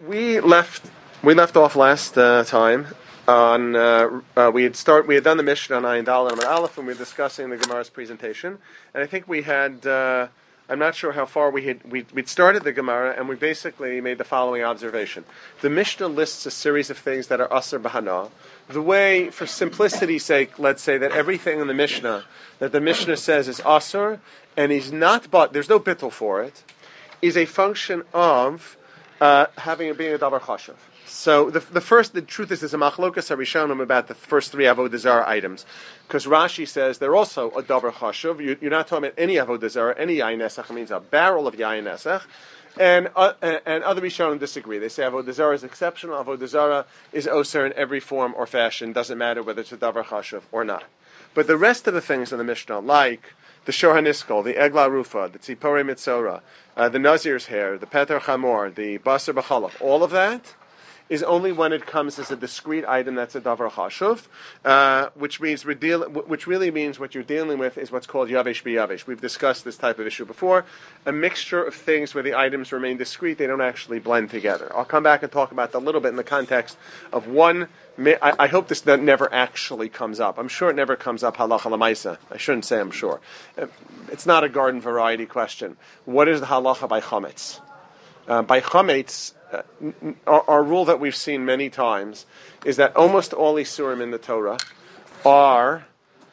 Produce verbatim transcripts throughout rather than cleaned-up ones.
we left we left off last uh, time on uh, uh, we had start we had done the Mishnah on Ayin Dal and Aleph, and we were discussing the Gemara's presentation, and I think we had uh, I'm not sure how far we had we we'd started the Gemara, and we basically made the following observation: the Mishnah lists a series of things that are Asr B'Hana. The way, for simplicity's sake, let's say that everything in the Mishnah that the Mishnah says is Asr, and he's not but there's no bittul for it, is a function of uh, having it being a davar chashuv. So the the first, the truth is, there's a machlokas harishonim about the first three avodah zarah items, because Rashi says they're also a davar chashuv. You, you're not talking about any avodah zarah, any yayin nesach means a barrel of yayin nesach, and uh, and other rishonim disagree. They say avodah zarah is exceptional. Avodah zarah is oser in every form or fashion. Doesn't matter whether it's a davar chashuv or not. But the rest of the things in the Mishnah, like the Shor HaNiskol, the Egla Rufa, the Tzipore Mitzora, uh, the Nazir's hair, the Peter Chamor, the Basar B'Chalach, all of that is only when it comes as a discrete item that's a davar chashuv, uh, which means we're deal- which really means what you're dealing with is what's called yavesh b'yavesh. We've discussed this type of issue before, a mixture of things where the items remain discrete, they don't actually blend together. I'll come back and talk about that a little bit in the context of one. I, I hope this never actually comes up. I'm sure it never comes up halacha l'maisa. I shouldn't say I'm sure. It's not a garden variety question. What is the halacha by chametz? Uh, by chametz, uh, our, our rule that we've seen many times is that almost all isurim in the Torah are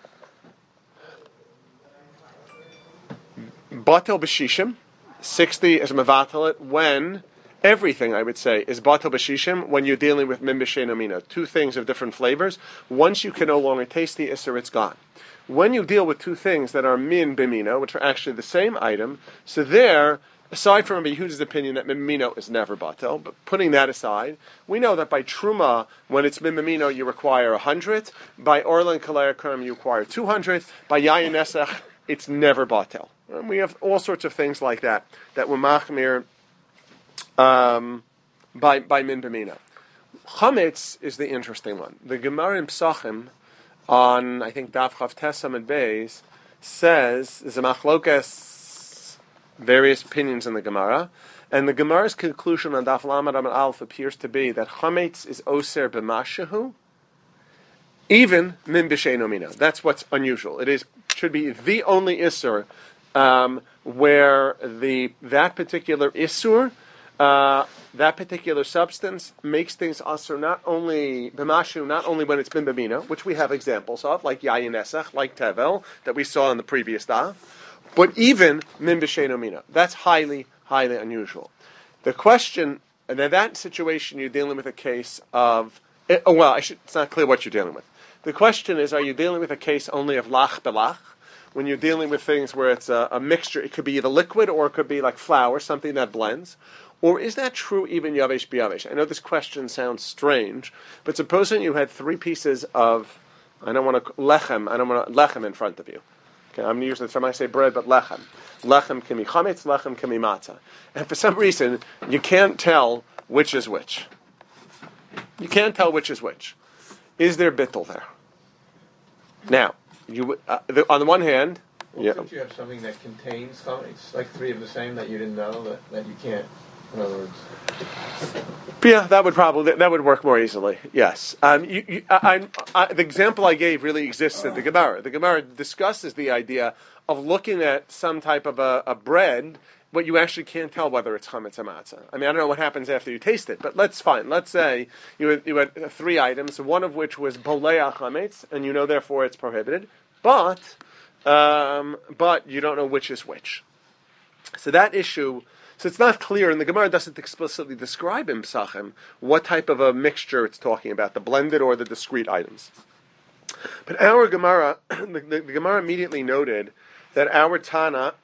batel b'shishim, sixty is mevatalit, when everything, I would say, is batel b'shishim when you're dealing with min b'shein amina, two things of different flavors. Once you can no longer taste the isser, it's gone. When you deal with two things that are min b'mina, which are actually the same item, so there, aside from Rabbi Yehuda's opinion that mimino is never batel, but putting that aside, we know that by truma, when it's mimino, you require a hundred. By orla and kalei kerem, you require two hundred. By yayin nesach, it's never batel. And we have all sorts of things like that that were machmir um, by by min b'mina. Chametz is the interesting one. The Gemara in Psachim on I think Daf Chav Tesam and Beis says there's a machlokas, various opinions in the Gemara, and the Gemara's conclusion on Daf Lamed Amud Aleph appears to be that chametz is oser b'mashahu, even min b'shein mina. That's what's unusual. It is should be the only isur um, where the that particular isur, uh, that particular substance makes things asur not only b'mashu, not only when it's min b'mina, which we have examples of, like yayin nesach, like tevel that we saw in the previous daf, but even min b'shein mina. That's highly, highly unusual. The question, and in that situation, you're dealing with a case of, oh, well, I should, it's not clear what you're dealing with. The question is, are you dealing with a case only of lach belach? When you're dealing with things where it's a, a mixture, it could be either liquid or it could be like flour, something that blends. Or is that true even yavesh b'yavesh? I know this question sounds strange, but supposing you had three pieces of, I don't want to, lechem, I don't want to, lechem in front of you. Okay, I'm using the term, I say bread, but lechem. Lechem can be chametz, lechem can be matzah. And for some reason, you can't tell which is which. You can't tell which is which. Is there bittul there? Now, you uh, the, on the one hand... Well, yeah. Don't you have something that contains chametz, like three of the same that you didn't know, that, that you can't, in other words... Yeah, that would probably that would work more easily. Yes, um, you, you, I, I, the example I gave really exists in the Gemara. The Gemara discusses the idea of looking at some type of a, a bread, but you actually can't tell whether it's chametz or matzah. I mean, I don't know what happens after you taste it, but let's fine. Let's say you had, you had three items, one of which was bolea chametz, and you know therefore it's prohibited, but um, but you don't know which is which. So that issue. So it's not clear, and the Gemara doesn't explicitly describe in Psachim what type of a mixture it's talking about, the blended or the discrete items. But our Gemara, the, the, the Gemara immediately noted that our Tana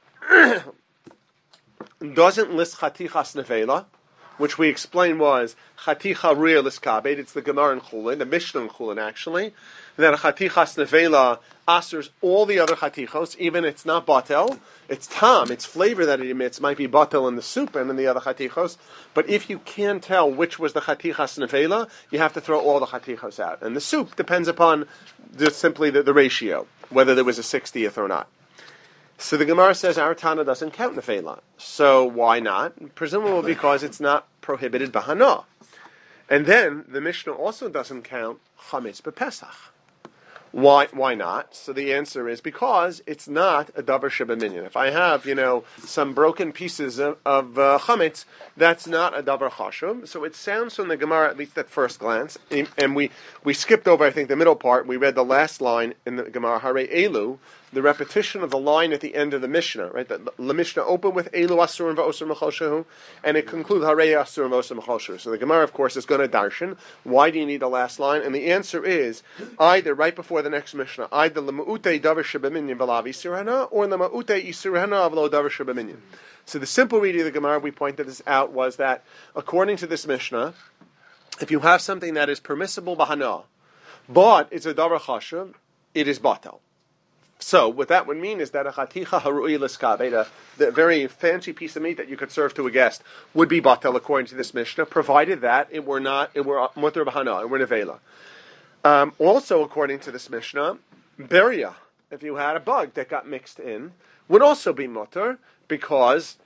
doesn't list chatichas nevela, which we explained was chaticha real iskabed. It's the Gemara in Chulin, the Mishnah in Chulin actually. And then chatichas nevela asers all the other chatichos, even it's not batel. It's tam, it's flavor that it emits, might be batel in the soup and in the other chatichos. But if you can't tell which was the chatichas nevela, you have to throw all the chatichos out. And the soup depends upon just simply the, the ratio, whether there was a sixtieth or not. So the Gemara says our Tana doesn't count Nefela. So why not? Presumably because it's not prohibited b'hana. And then the Mishnah also doesn't count Chametz b'Pesach. Why? Why not? So the answer is because it's not a davar shebeminyan. If I have, you know, some broken pieces of, of uh, chametz, that's not a davar chashuv. So it sounds from the Gemara, at least at first glance, and we, we skipped over, I think, the middle part. We read the last line in the Gemara, Hare Elu, the repetition of the line at the end of the Mishnah, right? The, the Mishnah opened with Elu Asur and V'Osur Mechol Shehu, and it concludes Hare Asur and V'Osur Mechol Shehu. So the Gemara, of course, is going to darshan. Why do you need the last line? And the answer is either right before the next Mishnah, either L'Ma'utei Davar Shebeminyan V'Lav Isur Hana, or L'Ma'utei Isur Hana V'Lo Davar Shebeminyan. So the simple reading of the Gemara, we pointed this out, was that according to this Mishnah, if you have something that is permissible b'hana, but it's a davar chashuv, it is batal. So what that would mean is that a chaticha haru'i l'skabe, the very fancy piece of meat that you could serve to a guest, would be batal according to this Mishnah, provided that it were not, it were mutter b'hana, it were nevela. Um, also, according to this Mishnah, beria, if you had a bug that got mixed in, would also be mutter, because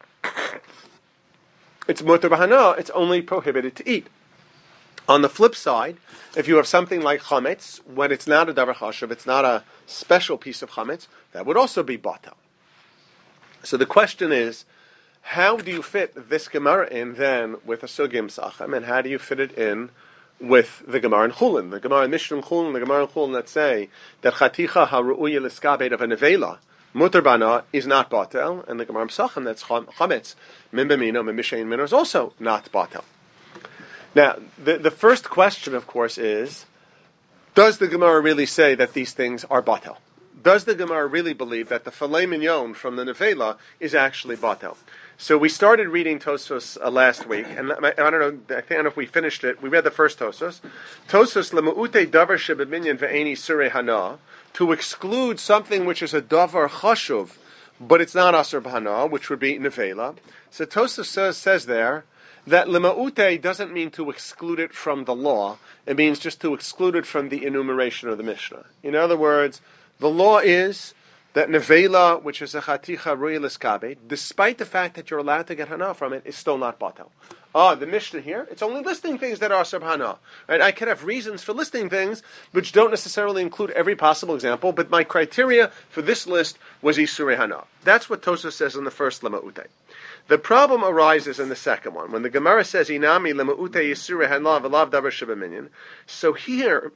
it's mutter b'hana, it's only prohibited to eat. On the flip side, if you have something like chametz, when it's not a davar chashuv, it's not a special piece of chametz, that would also be batal. So the question is, how do you fit this Gemara in then with a sugim sachem, and how do you fit it in with the Gemara in Chulin? The Gemara in Mishnah Chulin, the Gemara in Chulin that say that chaticha haru'uya l'skabed of a nevela, mutar bana, is not batal, and the Gemara in Sachem that's chametz, min b'mino, min b'shein min, is also not batal. Now, the, the first question, of course, is, does the Gemara really say that these things are batel? Does the Gemara really believe that the filet mignon from the nevela is actually batel? So we started reading Tosfos uh, last week, and I, I don't know, I think I don't know if we finished it. We read the first Tosfos. Tosfos le'mu'ute davar shebeminyan ve'eni surei hana, to exclude something which is a davar chashuv, but it's not asur b'hana, which would be nevela. So Tosfos says, says there, that lema'ute doesn't mean to exclude it from the law. It means just to exclude it from the enumeration of the Mishnah. In other words, the law is that nevela, which is a chaticha ru'i l'skabe, despite the fact that you're allowed to get hana from it, is still not batel. Ah, the Mishnah here, it's only listing things that are asur hana. Right? I could have reasons for listing things which don't necessarily include every possible example, but my criteria for this list was isurei hana. That's what Tosfos says in the first lema'ute. The problem arises in the second one, when the Gemara says, Inami lema'ute yisurei hana v'lav davar shebeminyan. So here,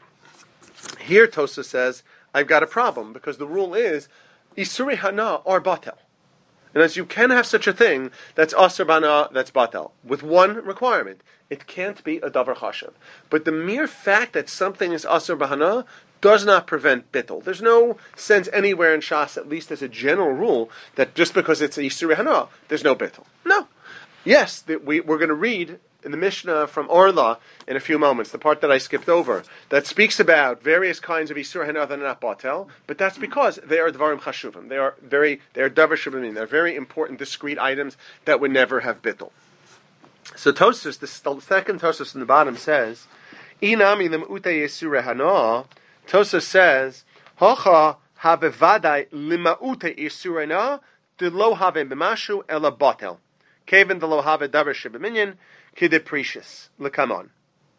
here Tosfos says, I've got a problem, because the rule is, isurei hana are batel. And as you can have such a thing, that's asur b'hana, that's batel, with one requirement. It can't be a davar chashuv. But the mere fact that something is asur b'hana does not prevent bittul. There's no sense anywhere in Shas, at least as a general rule, that just because it's a isurei hana, there's no bittul. No. Yes, the, we, we're going to read in the Mishnah from Orla in a few moments, the part that I skipped over, that speaks about various kinds of isurei hana that are not batel, but that's because they are dvarim chashuvim. They are very, they are davar shubim. They're very important, discrete items that would never have bittul. So Tosfos, the second Tosfos in the bottom says, Inami lem'ute isurei hana. Tosfos says, Hacha habevadai lima'ute isurei hana de lo have b'mashu ela batel. Kevin de lo have davar shebeminyan kideprecious. Come on.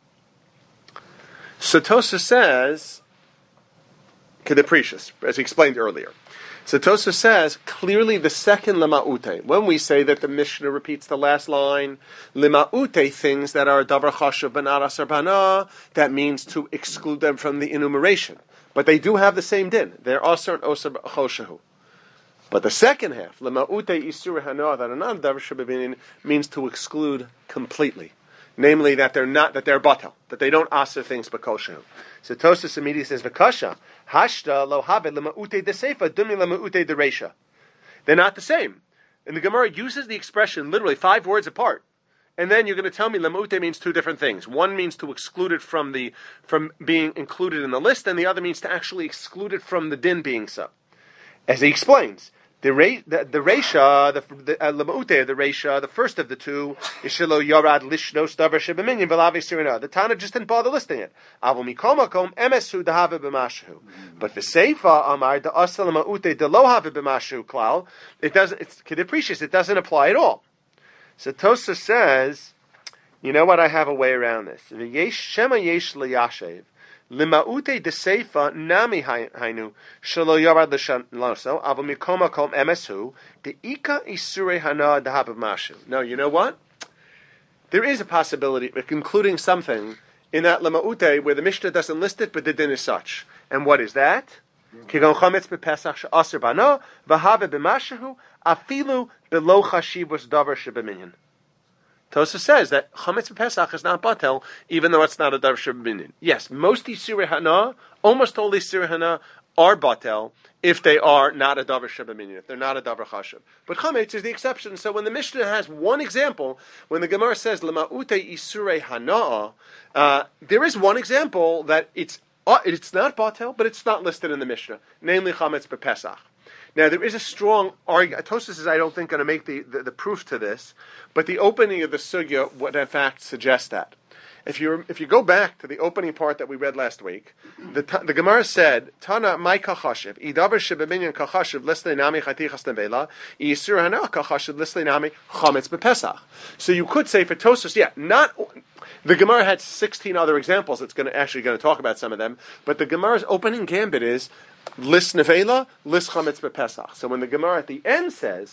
So Tosfos says, kideprecious, as he explained earlier. So Tosfos says, clearly the second lema'ute, when we say that the Mishnah repeats the last line, lema'ute, things that are davar chashuv but not asur b'hana, that means to exclude them from the enumeration. But they do have the same din. They're asur and osur choshehu. But the second half, lema'ute isurei hana, that are not davar shebeminyan, means to exclude completely. Namely, that they're not, that they're batel, that they don't asur things b'koshehu. So Tosfos immediately says, v'kasha, hashta lo habe lema'ute de seifa, dumi lema'ute de reisha. They're not the same. And the Gemara uses the expression literally five words apart. And then you're going to tell me lema'ute means two different things. One means to exclude it from the, from being included in the list, and the other means to actually exclude it from the din being so. As he explains, The re, the, the Reisha, the the uh, Lama'ute, the Reisha, the first of the two is Shelo Yarad Lishno Stavar Shebeminyan Velavi Sirina. The Tana just didn't bother listing it. Avol Mikomakom Emesu Dahave B'Mashu. But the Seifa Amar the Asal Lama'ute the Lohave B'Mashu Klal. It doesn't. It's capricious. It doesn't apply at all. So Tosa says, you know what? I have a way around this. Yesh Shema Yesh Liyashev. Limaute de Seifa nami hainu shelo yarad l'shanoso aval mikoma kom emesu de ika isure hana dahav mashu. No, you know what? There is a possibility of including something in that Limaute where the Mishnah doesn't list it, but the din is such. And what is that? Kigon chametz bepesach she'aser bana v'have b'mashu afilu below chashivus davar shebeminyan. Tosa says that chametz b'Pesach is not batel, even though it's not a davar sheb'minyan. Yes, most Isurei Hana, almost all Isurei Hana are batel if they are not a davar sheb'minyan, if they're not a davar chashuv. But chametz is the exception. So when the Mishnah has one example, when the Gemara says lema'ute Isurei Hana, uh, there is one example that it's uh, it's not batel, but it's not listed in the Mishnah, namely chametz b'Pesach. Now, there is a strong argument. Tosfos is, I don't think, going to make the, the, the proof to this, but the opening of the sugya would, in fact, suggest that. If you if you go back to the opening part that we read last week, the the Gemara said, "Tana my kachashiv, idavar shebeminyan kachashiv lisle nami chatichas nevela, yisur hana kachashiv lisle nami chametz bepesach." So you could say for Tosfos, yeah, not the Gemara had sixteen other examples. It's going to actually going to talk about some of them, but the Gemara's opening gambit is lis nevela, lis chametz bepesach. So when the Gemara at the end says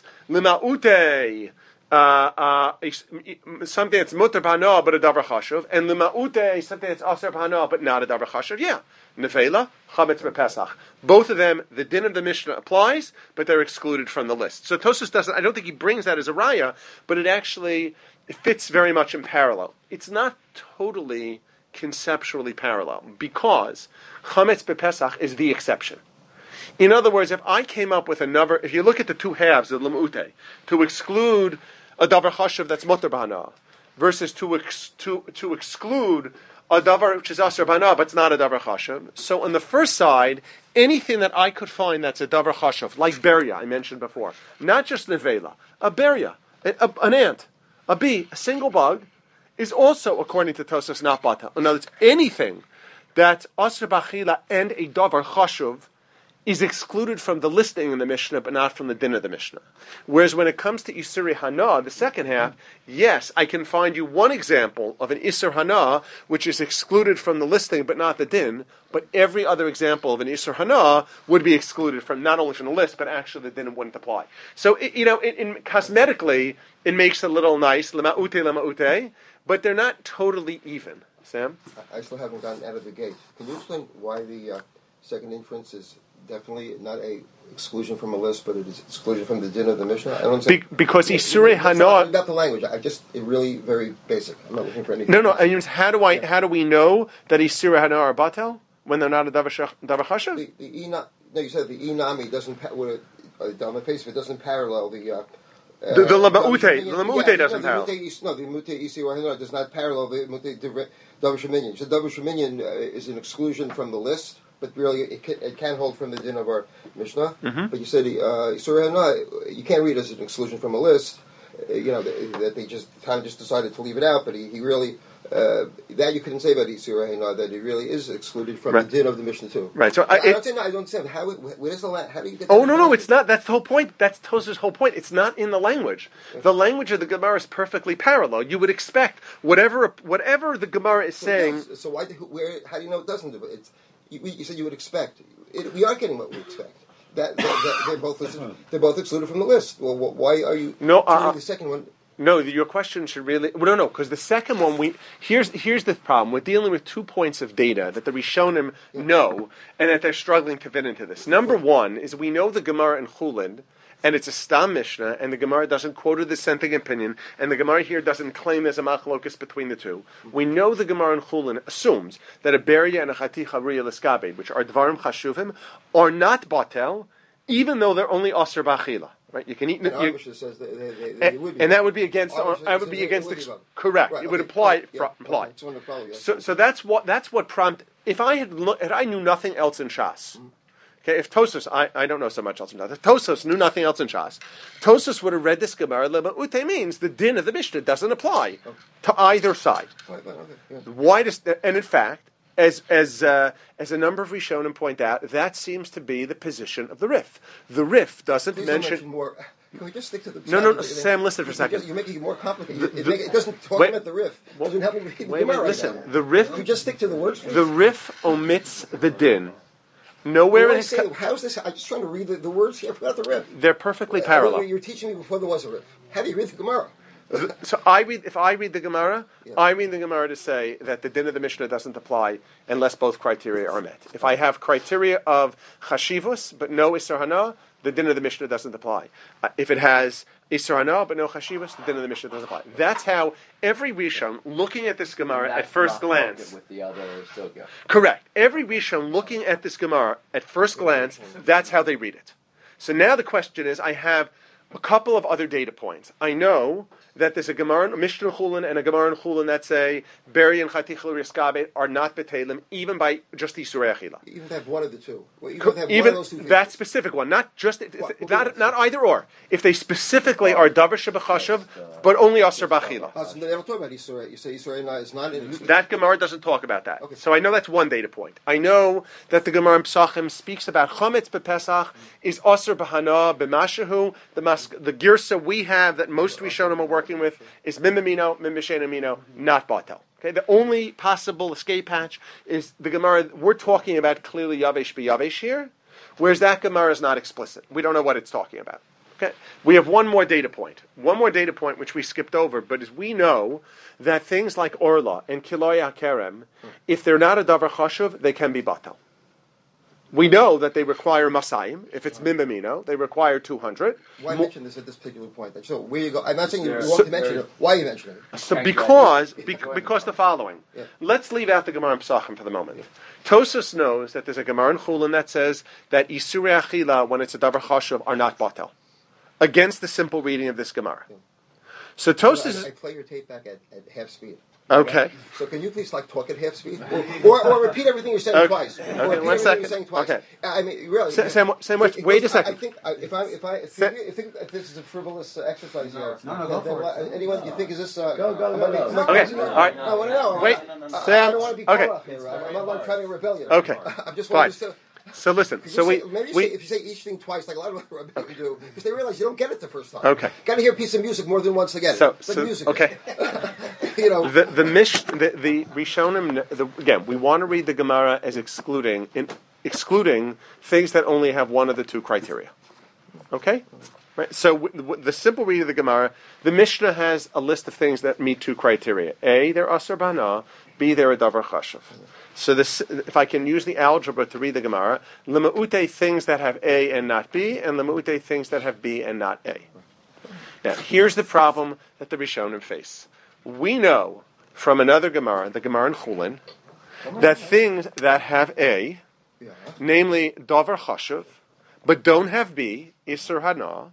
limaute. Uh, uh, something that's mutar b'hana but a davar chashuv, and l'ma'ute something that's aser b'hana but not a davar chashuv. Yeah, nefela chametz b'Pesach. Both of them, the din of the Mishnah applies, but they're excluded from the list. So Tosfos doesn't. I don't think he brings that as a raya, but it actually it fits very much in parallel. It's not totally conceptually parallel because chametz b'Pesach is the exception. In other words, if I came up with another, if you look at the two halves of l'ma'ute, to exclude a davar chashuv that's mutar b'hana, versus to ex, to to exclude a davar which is aser b'hana, but it's not a davar chashuv. So on the first side, anything that I could find that's a davar chashuv, like beria, I mentioned before, not just nevela, a beria, a, a, an ant, a bee, a single bug, is also, according to Tosfos, not batel. In other words, anything that's aser b'achila and a davar chashuv is excluded from the listing in the Mishnah, but not from the din of the Mishnah. Whereas when it comes to Isurei Hana, the second half, yes, I can find you one example of an Isur Hana, which is excluded from the listing, but not the din, but every other example of an Isur Hana would be excluded from, not only from the list, but actually the din wouldn't apply. So, it, you know, in, in, cosmetically, it makes it a little nice, lema'ute, lema'ute, but they're not totally even. Sam? I still haven't gotten out of the gate. Can you explain why the uh, second inference is definitely not a exclusion from a list, but it is exclusion from the din of the Mishnah? I don't say, Be- because Isurei Hana, not the language. I just it really very basic. I'm not looking for anything. No, no. I mean, how do I? Yeah. How do we know that Isurei Hana are batel when they're not a davar chashuv? The, the ina, no, you said the inami doesn't pa- with a dama pace, but doesn't parallel the. Uh, uh, the the lama'ute, the lama'ute yeah, doesn't no, parallel. The no, the mute Isurei Hana does not parallel the mute davar sheminyan. So davar sheminyan is an exclusion from the list. But really, it can, it can hold from the din of our Mishnah. Mm-hmm. But you said uh, Isurei Hana, you can't read it as an exclusion from a list. Uh, you know that, that they just kind of just decided to leave it out. But he, he really uh, that you couldn't say about Isurei Hana, that it really is excluded from right. the din of the Mishnah too. Right. So I, I, don't, I don't understand how. Where is the how do you get? Oh no, no, it's not. That's the whole point. That's Tosfos' whole point. It's not in the language. Okay. The language of the Gemara is perfectly parallel. You would expect whatever whatever the Gemara is so saying. Yes. So why? Where? How do you know it doesn't? It's You, you said you would expect. It, we are getting what we expect. That, that, that they're both they're both excluded from the list. Well, why are you? No, uh, the second one. No, your question should really. Well, no, no, because the second one we here's here's the problem. We're dealing with two points of data that the Rishonim know, and that they're struggling to fit into this. Number one is we know the Gemara in Chulin. And it's a Stam Mishnah, and the Gemara doesn't quote a dissenting opinion, and the Gemara here doesn't claim there's a machlokus between the two. We know the Gemara in Chulin assumes that a beria and a chaticha riya l'skabed, which are dvarim chashuvim, are not batel, even though they're only aser b'achila. Right? You can eat. And you, Mishnah says that they, they, they and, would be and that would be against. Our That would be against. Would The, be correct. Right, it would okay. apply. Yeah, Fr- apply. Okay. Follow, yes. So, so that's what that's what prompt. If I had, lo- if I knew nothing else in Shas. Mm-hmm. Okay, if Tosfos, I, I don't know so much else in Shas. If Tosfos knew nothing else in Shas, Tosfos would have read this Gemara. Lema'ute means the din of the Mishnah doesn't apply okay. to either side. Right, right, okay, yeah. Why does? And in fact, as as uh, as a number of Rishonim point out, that seems to be the position of the Rif. The Rif doesn't Please mention. mention more. Can we just stick to the no, no, no, Sam, listen for a second. You're making it more complicated. The, it, the, make, it doesn't talk wait, about the Rif. It doesn't help me read the wait, Gemara wait, right listen. now. The Rif. You just stick to the words. Please. The Rif omits the din. Nowhere in his say, how's this? I'm just trying to read the, the words here. I forgot the Rif. They're perfectly uh, parallel. You were teaching me before there was a Rif. How do you read the Gemara? So I read. If I read the Gemara, yeah. I read the Gemara to say that the din of the Mishnah doesn't apply unless both criteria are met. If I have criteria of chashivus but no isur hana, the din of the Mishnah doesn't apply. Uh, if it has isur hana but no chashivus, the din of the Mishnah doesn't apply. That's how every Rishon looking at this Gemara at first glance. With the other sugya. Correct. Every Rishon looking at this Gemara at first glance, that's how they read it. So now the question is, I have a couple of other data points. I know that there's a Gemara, a Mishnah Chulin, and a Gemara in Chulin that say Beri and Chatichel Riskabe are not betelim, even by just Isurei Achila. Even if they have one of the two. Well, even if they have even one of those two that things. specific one, not just What? not, not either or. If they specifically are Davar Shebachashav, but only Asur Bachila. Oh, so they don't talk about Isurei. You say Isurei is not in it. That Gemara doesn't talk about that. Okay. So I know that's one data point. I know that the Gemara in Pesachim speaks about Chometz b'Pesach is Asur b'Hana b'Mashahu. The mas- the girsa we have that most Rishonim are working with is Mimamino, Mimishenamino, not Batel. Okay, the only possible escape hatch is the Gemara. We're talking about clearly Yavesh b'Yavesh here, whereas that Gemara is not explicit. We don't know what it's talking about. Okay, we have one more data point. One more data point which we skipped over, but as we know that things like Orla and Kiloy HaKerem, if they're not a Davar Chashuv, they can be Batel. We know that they require Masayim. If it's Mimbamino, they require two hundred. Why Mo- mention this at this particular point? So where you go? I'm not saying you So- want to mention it. Why are you mentioning it? So because bec- because the following. Yeah. Let's leave out the Gemara in Pesachim for the moment. Tosfos knows that there's a Gemara in Chulin that says that Isurei Achila, when it's a Davar Chashuv, are not Batel. Against the simple reading of this Gemara. Yeah. So Tosfos... I, I play your tape back at, at half speed. Okay. So can you please like talk at half speed, or, or, or repeat everything you're saying Okay. twice? Okay, Or one repeat everything second. You're saying twice. Okay. I mean, really. Sa- Sam, Sam, it- it wait goes- a second. I, I think I, if I if I if, Sa- you, if, think, if this is a frivolous uh, exercise here, No, no, go then for why- it. anyone you think is this? Uh, Go, go, am go, I- go. am I Okay, crazy? all right. No, I want to know. Wait, I, I, Sam, I don't want to be okay. caught up here. I'm, I'm not trying to rebellion. Okay. I'm just Fine. wanting to. So listen. Could you So say, we... maybe you we say, if you say each thing twice, like a lot of other rebellion do, because they realize you don't get it the first time. Okay. Got to hear a piece of music more than once to get it. So, It's like so music. okay. You know. The the mish the, the Rishonim the, again. We want to read the Gemara as excluding in, excluding things that only have one of the two criteria. Okay, right. So w- w- the simple reading of the Gemara, the Mishnah has a list of things that meet two criteria: A, they're asur b'hana; B, they're a davar chashuv. So this, if I can use the algebra to read the Gemara, lema'ute things that have A and not B, and lema'ute things that have B and not A. Now, here's the problem that the Rishonim face. We know from another Gemara, the Gemara in Chulin, that things that have A, Yeah. namely davar chashuv, but don't have B, isur hana,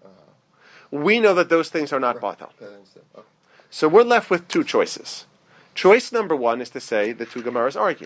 we know that those things are not batal. Okay, I understand. Okay. So we're left with two choices. Choice number one is to say the two Gemaras argue,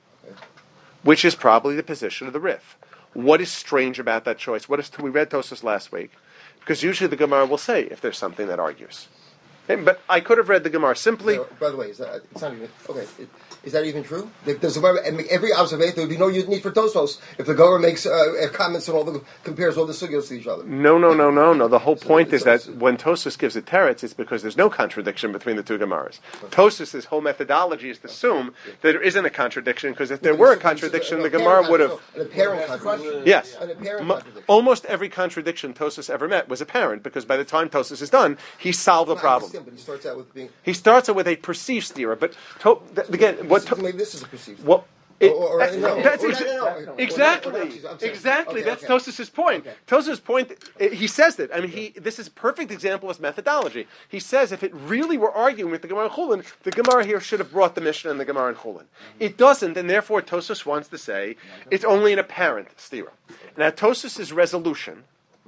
which is probably the position of the Rif. What is strange about that choice? What is we read Tosfos last week? Because usually the Gemara will say if there's something that argues. Okay, but I could have read the Gemara simply. Yeah, by the way, is that it's not even okay? It, is that even true? Does the, every observation there would be no need for Tosfos if the Gemara makes uh, comments and all the compares all the sugyos to each other. No, no, no, no, no. The whole point is that when Tosfos gives a teretz, it's because there's no contradiction between the two Gemaras. Tosfos' whole methodology is to assume that there isn't a contradiction, because if there were a contradiction, the Gemara would have. An apparent contradiction. Yes. An apparent Mo- contradiction. almost every contradiction Tosfos ever met was apparent, because by the time Tosfos is done, he solved the I problem. understand, but he starts out with being. He starts it with a perceived stira, but to, th- again, what to, Maybe this is a perceived. what it, Or- or- that- no, that's or- exa- no, no, no. exactly, Or not- I'm saying- exactly. okay, That's okay. Tosfos' point. Okay. Tosfos' point. uh, He says that. I mean, he. This is a perfect example of his methodology. He says if it really were arguing with the Gemara in Chulin, the Gemara here should have brought the Mishnah and the Gemara in Chulin. It doesn't, and therefore Tosfos wants to say it's only an apparent stira. Now Tosfos' resolution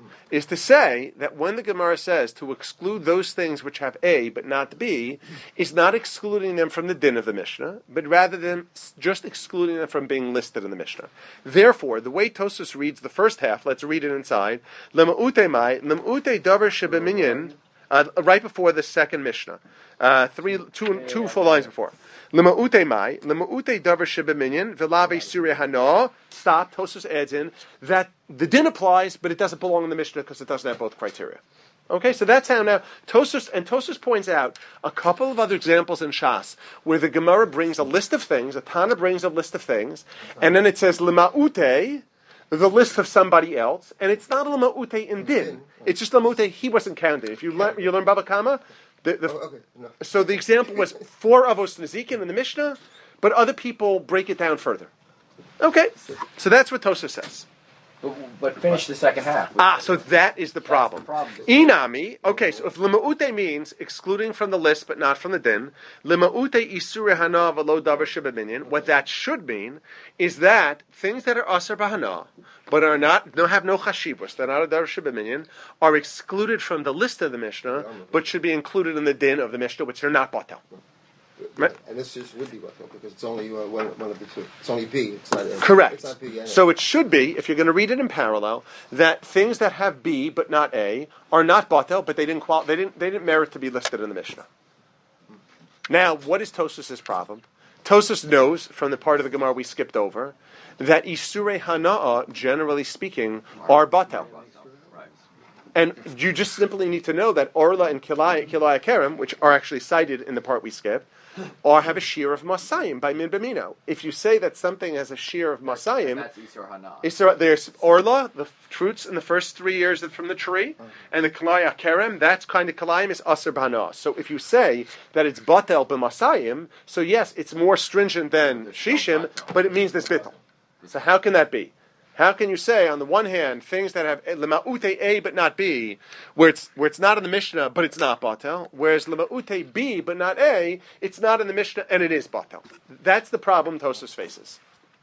is to say that when the Gemara says to exclude those things which have A but not B, is not excluding them from the din of the Mishnah, but rather than just excluding them from being listed in the Mishnah. Therefore, the way Tosfos reads the first half, let's read it inside, Lema'ute mai, lema'ute davar shebeminyan, uh, right before the second Mishnah, uh, three, two, two full lines before. Lema'ute mai, lema'ute davar shebeminyan, velave surya hana. Stop. Tosfos adds in that the din applies, but it doesn't belong in the Mishnah because it doesn't have both criteria. Okay, so that's how now Tosfos and Tosfos points out a couple of other examples in Shas where the Gemara brings a list of things, a Tana brings a list of things, and then it says lema'ute, the list of somebody else, and it's not a lema'ute in din. It's just lema'ute he wasn't counted. If you learn, you learn Baba Kama, the, the, Oh, okay. No. so the example was four avos nezikin in the Mishnah, but other people break it down further. Okay, so that's what Tosfos says. But, but finish the second half. Ah, so that is the problem. problem. Inami, okay, so if lema'ute means excluding from the list but not from the din, lema'ute isure hana v'lo davar shebeminyan, what that should mean is that things that are aser b'hana, but are not, no, have no chashivus, they're not a davar shebeminyan, are excluded from the list of the Mishnah, but should be included in the din of the Mishnah, which are not batel. Right. And this just would be Batel because it's only uh, one, one of the two. It's only B. It's not. Uh, Correct. It's not B. Yeah, so it should be, if you're going to read it in parallel, that things that have B but not A are not batel, but they didn't qual- they didn't they didn't merit to be listed in the Mishnah. Now, what is Tosfos' problem? Tosfos knows from the part of the Gemara we skipped over that isurei hana'a, generally speaking, are batel. And you just simply need to know that Orla and Kilai Kilai Kerem, which are actually cited in the part we skipped, or have a shear of Masayim by Min Bamino. If you say that something has a shear of Masayim, That's Isur Hana. Isra, there's Orla, the fruits in the first three years from the tree, and the Kalaya Kerem, that's kind of Kalayim is Aser B'Hana. So if you say that it's Batel B'Masayim, so yes, it's more stringent than Shishim, but it means there's Bittel. So how can that be? How can you say, on the one hand, things that have lema'ute A but not B, where it's where it's not in the Mishnah but it's not batel, whereas lema'ute B but not A, it's not in the Mishnah and it is batel. That's the problem Tosfos faces.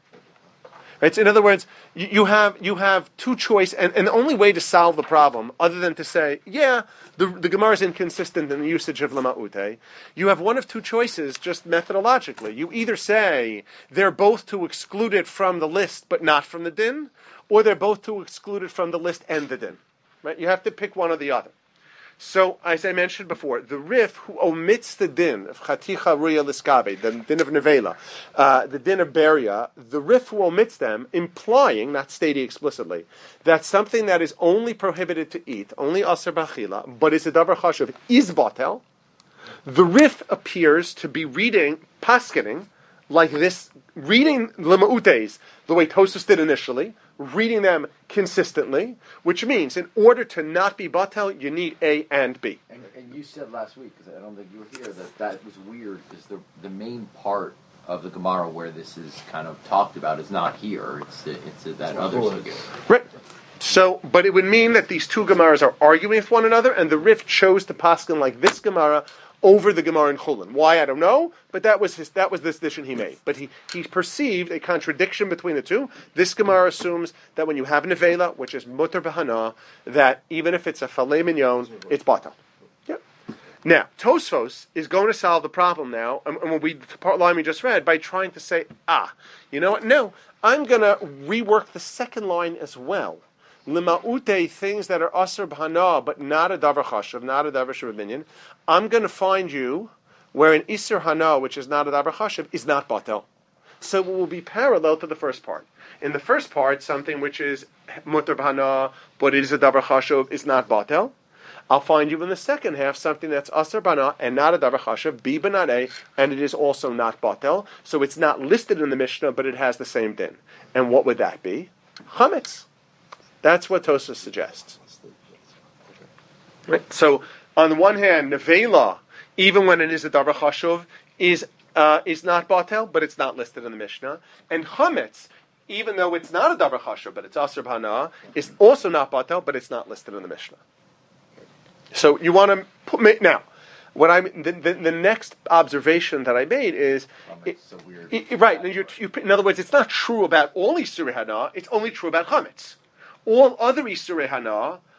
Right? So in other words, you, you have you have two choice, and, and the only way to solve the problem, other than to say, yeah, the, the Gemara is inconsistent in the usage of lema'ute, you have one of two choices just methodologically. You either say they're both to exclude it from the list but not from the din, or they're both to exclude it from the list and the din. Right? You have to pick one or the other. So, as I mentioned before, the Rif who omits the din of Chaticha Ruya Liskabe, the din of Nevela, uh, the din of Beria, the Rif who omits them, implying, not stating explicitly, that something that is only prohibited to eat, only Aser B'Achila, but is a Davar Chashuv, is Batel, the Rif appears to be reading, paskening, like this, reading Lema'utes, the way Tosfos did initially, reading them consistently, which means in order to not be batel, you need A and B. And, and you said last week, because I don't think you were here, that that was weird, because the the main part of the Gemara where this is kind of talked about is not here. It's it's that other sugya. Right. So, but it would mean that these two Gemaras are arguing with one another, and the Rif chose to paskin like this Gemara over the Gemara in Chulin. Why, I don't know, but that was his, that was the decision he made. But he, he perceived a contradiction between the two. This Gemara assumes that when you have Nevela, which is Mutter B'Hana, that even if it's a Falei Mignon, it's Batal. Yep. Now, Tosfos is going to solve the problem now, and, and when we, the part line we just read, by trying to say, ah, you know what, no, I'm going to rework the second line as well. Lema'ute, things that are aser b'hana, but not a davar chashav, not a davar shebabinyan. I'm going to find you where an iser hana, which is not a davar chashav, is not batel. So it will be parallel to the first part. In the first part, something which is mutar b'hana, but it is a davar chashav, is not batel. I'll find you in the second half something that's aser b'hana and not a davar chashav, b but not a, and it is also not batel. So it's not listed in the Mishnah, but it has the same din. And what would that be? Chametz. That's what Tosfos suggests. Right? So, on the one hand, Nevela, even when it is a davar chashuv, is uh, is not batel, but it's not listed in the Mishnah. And chametz, even though it's not a davar chashuv, but it's aser b'hana, is also not batel, but it's not listed in the Mishnah. So you want to put now. What I the, the, the next observation that I made is, it, so weird. It, right? You, you, in other words, it's not true about all Isurei Hana. It's only true about chametz. All other Isurei Hana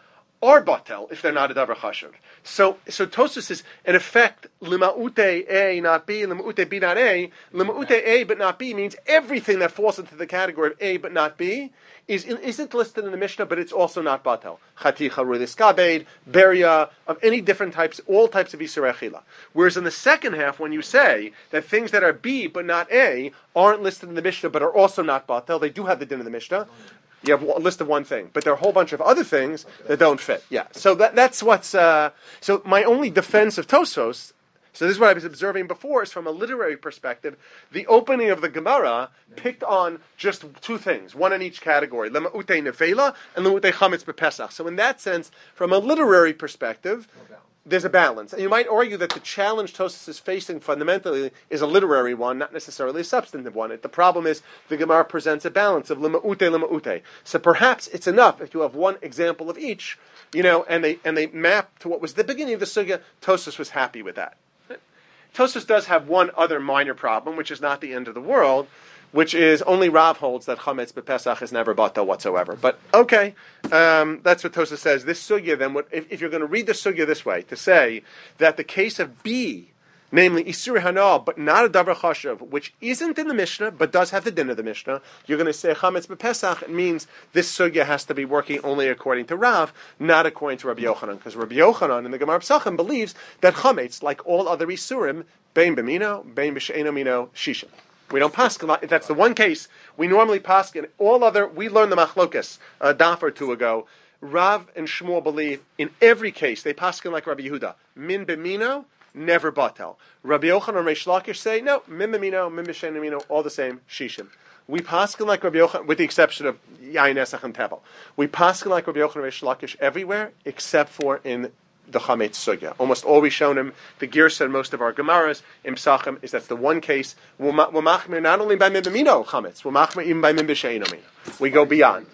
are batel if they're not a davar chashuv. So, so Tosfos is in effect lima'ute A not B, lima'ute B not A. Lima'ute A but not B means everything that falls into the category of A but not B is isn't listed in the Mishnah, but it's also not batel. Chaticha, rulis kabed, beria of any different types, all types of isur echila. Whereas in the second half, when you say that things that are B but not A aren't listed in the Mishnah, but are also not batel, they do have the din in the Mishnah. You have a list of one thing, but there are a whole bunch of other things that don't fit. Yeah, so that, that's what's. Uh, so my only defense of Tosfos, so this is what I was observing before, is from a literary perspective, the opening of the Gemara picked on just two things, one in each category, lema'ute nevela and lema'ute chametz bepesach. So in that sense, from a literary perspective, there's a balance. And you might argue that the challenge Tosfos is facing fundamentally is a literary one, not necessarily a substantive one. The problem is the Gemara presents a balance of lema'ute, lema'ute. So perhaps it's enough if you have one example of each, you know, and they and they map to what was the beginning of the sugya. Tosfos was happy with that. Tosfos does have one other minor problem, which is not the end of the world, which is only Rav holds that chametz bepesach is never batel whatsoever. But okay, um, that's what Tosfos says. This sugya, then, what, if, if you're going to read the sugya this way, to say that the case of B, namely isur hana, but not a davar chashuv, which isn't in the Mishnah but does have the din of the Mishnah, you're going to say chametz bepesach. It means this sugya has to be working only according to Rav, not according to Rabbi Yochanan, because Rabbi Yochanan in the Gemara Pesachim believes that chametz, like all other isurim, bein b'mino, bein b'she'eno mino, shishim. We don't paskin. That's the one case we normally paskin. All other, we learned the machlokas a daf or two ago. Rav and Shmuel believe in every case they paskin like Rabbi Yehuda. Min b'mino, never batel. Rabbi Yochanan and Reish Lakish say no. Min b'mino, min b'shein b'mino, all the same. Shishim. We paskin like Rabbi Yochanan, with the exception of Yain Esach and Tevel. We paskin like Rabbi Yochanan and Reish Lakish everywhere except for in the chametz sugya. Almost all we've shown him, the girsa in most of our gemaras, in Pesachim, is that's the one case. We'll machmir not only by min b'mino chametz, we'll machmir even by min b'she'eno mina. We go beyond.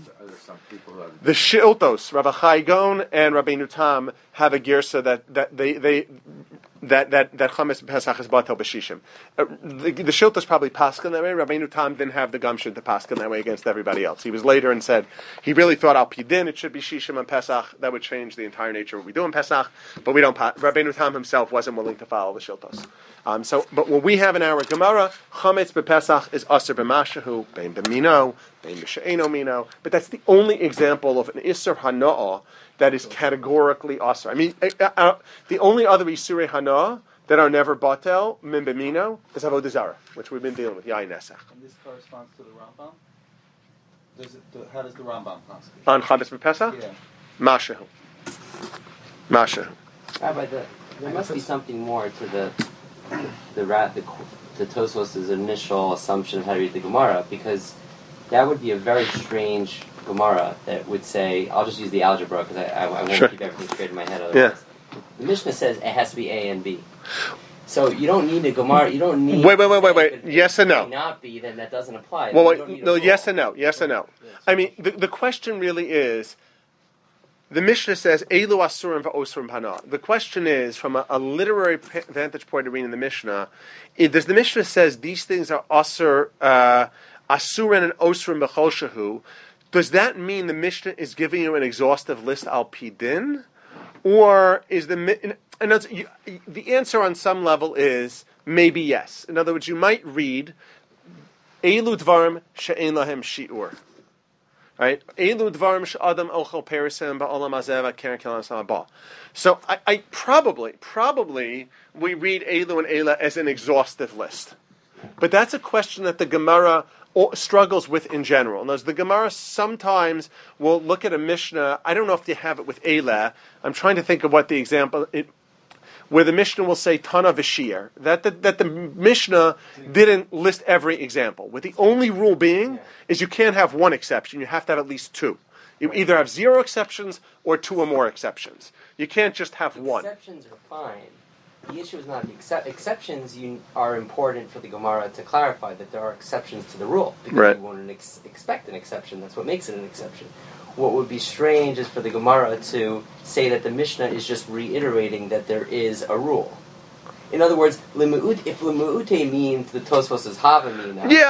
The Shiltos, Rabbi Chai Gon and Rabbi Nutam have a girsa that, that they they that that that chametz pesach is batel b'shishim. Uh, the, the Shiltos probably paskin that way. Rabbi Nutam didn't have the gumption to paskin that way against everybody else. He was later and said he really thought al pidin it should be shishim and pesach. That would change the entire nature of what we do in pesach. But we don't. Pa- Rabbi Nutam himself wasn't willing to follow the Shiltos. Um, so, but what we have in our Gemara, chametz b'pesach is aser b'mashahu, bein b'mino, bein b'she'eno mino. But that's the only example of an isur hana'ah that is categorically aser. I mean, uh, uh, the only other isurei hana'ah that are never batel, min b'mino, is avodah zarah, which we've been dealing with, yain nesach. And this corresponds to the Rambam? Does it, the, how does the Rambam pass? On chametz b'pesach? Yeah. Mashahu. Mashahu. Rabbi, the, there must be something more to the the rat the, the Tosfos' initial assumption of how to read the Gemara, because that would be a very strange Gemara that would say, I'll just use the algebra because I, I, I won't sure. keep everything straight in my head otherwise. Yeah. The Mishnah says it has to be A and B. So you don't need a Gemara, you don't need... Wait, wait, wait, wait, wait. If yes and no. It may not be, then that doesn't apply. Well, You don't wait, need a no, rule. yes and no, yes and no. I mean, the, the question really is, the Mishnah says, Elu asurim va'osrim hana. The question is, from a, a literary p- vantage point of reading the Mishnah, it, does the Mishnah says these things are asur, uh, asurin and osrim b'chol shehu, does that mean the Mishnah is giving you an exhaustive list al pidin? Or is the... In, in other, you, the answer on some level is maybe yes. In other words, you might read, Elu dvarim she'en lahem shi'ur. Right? So I, I probably, probably we read Elu and Ela as an exhaustive list. But that's a question that the Gemara struggles with in general. And as the Gemara sometimes will look at a Mishnah, I don't know if they have it with Ela. I'm trying to think of what the example... It, where the Mishnah will say Tana v'shir, that the, that the Mishnah didn't list every example. With the only rule being yeah. is you can't have one exception. You have to have at least two. You either have zero exceptions or two or more exceptions. You can't just have exceptions one. Exceptions are fine. The issue is not the exce- exceptions. You are important for the Gemara to clarify that there are exceptions to the rule because right. you wouldn't ex- expect an exception. That's what makes it an exception. What would be strange is for the Gemara to say that the Mishnah is just reiterating that there is a rule. In other words, if Lemu'ute means the Tosfos is Hava Mina, yeah.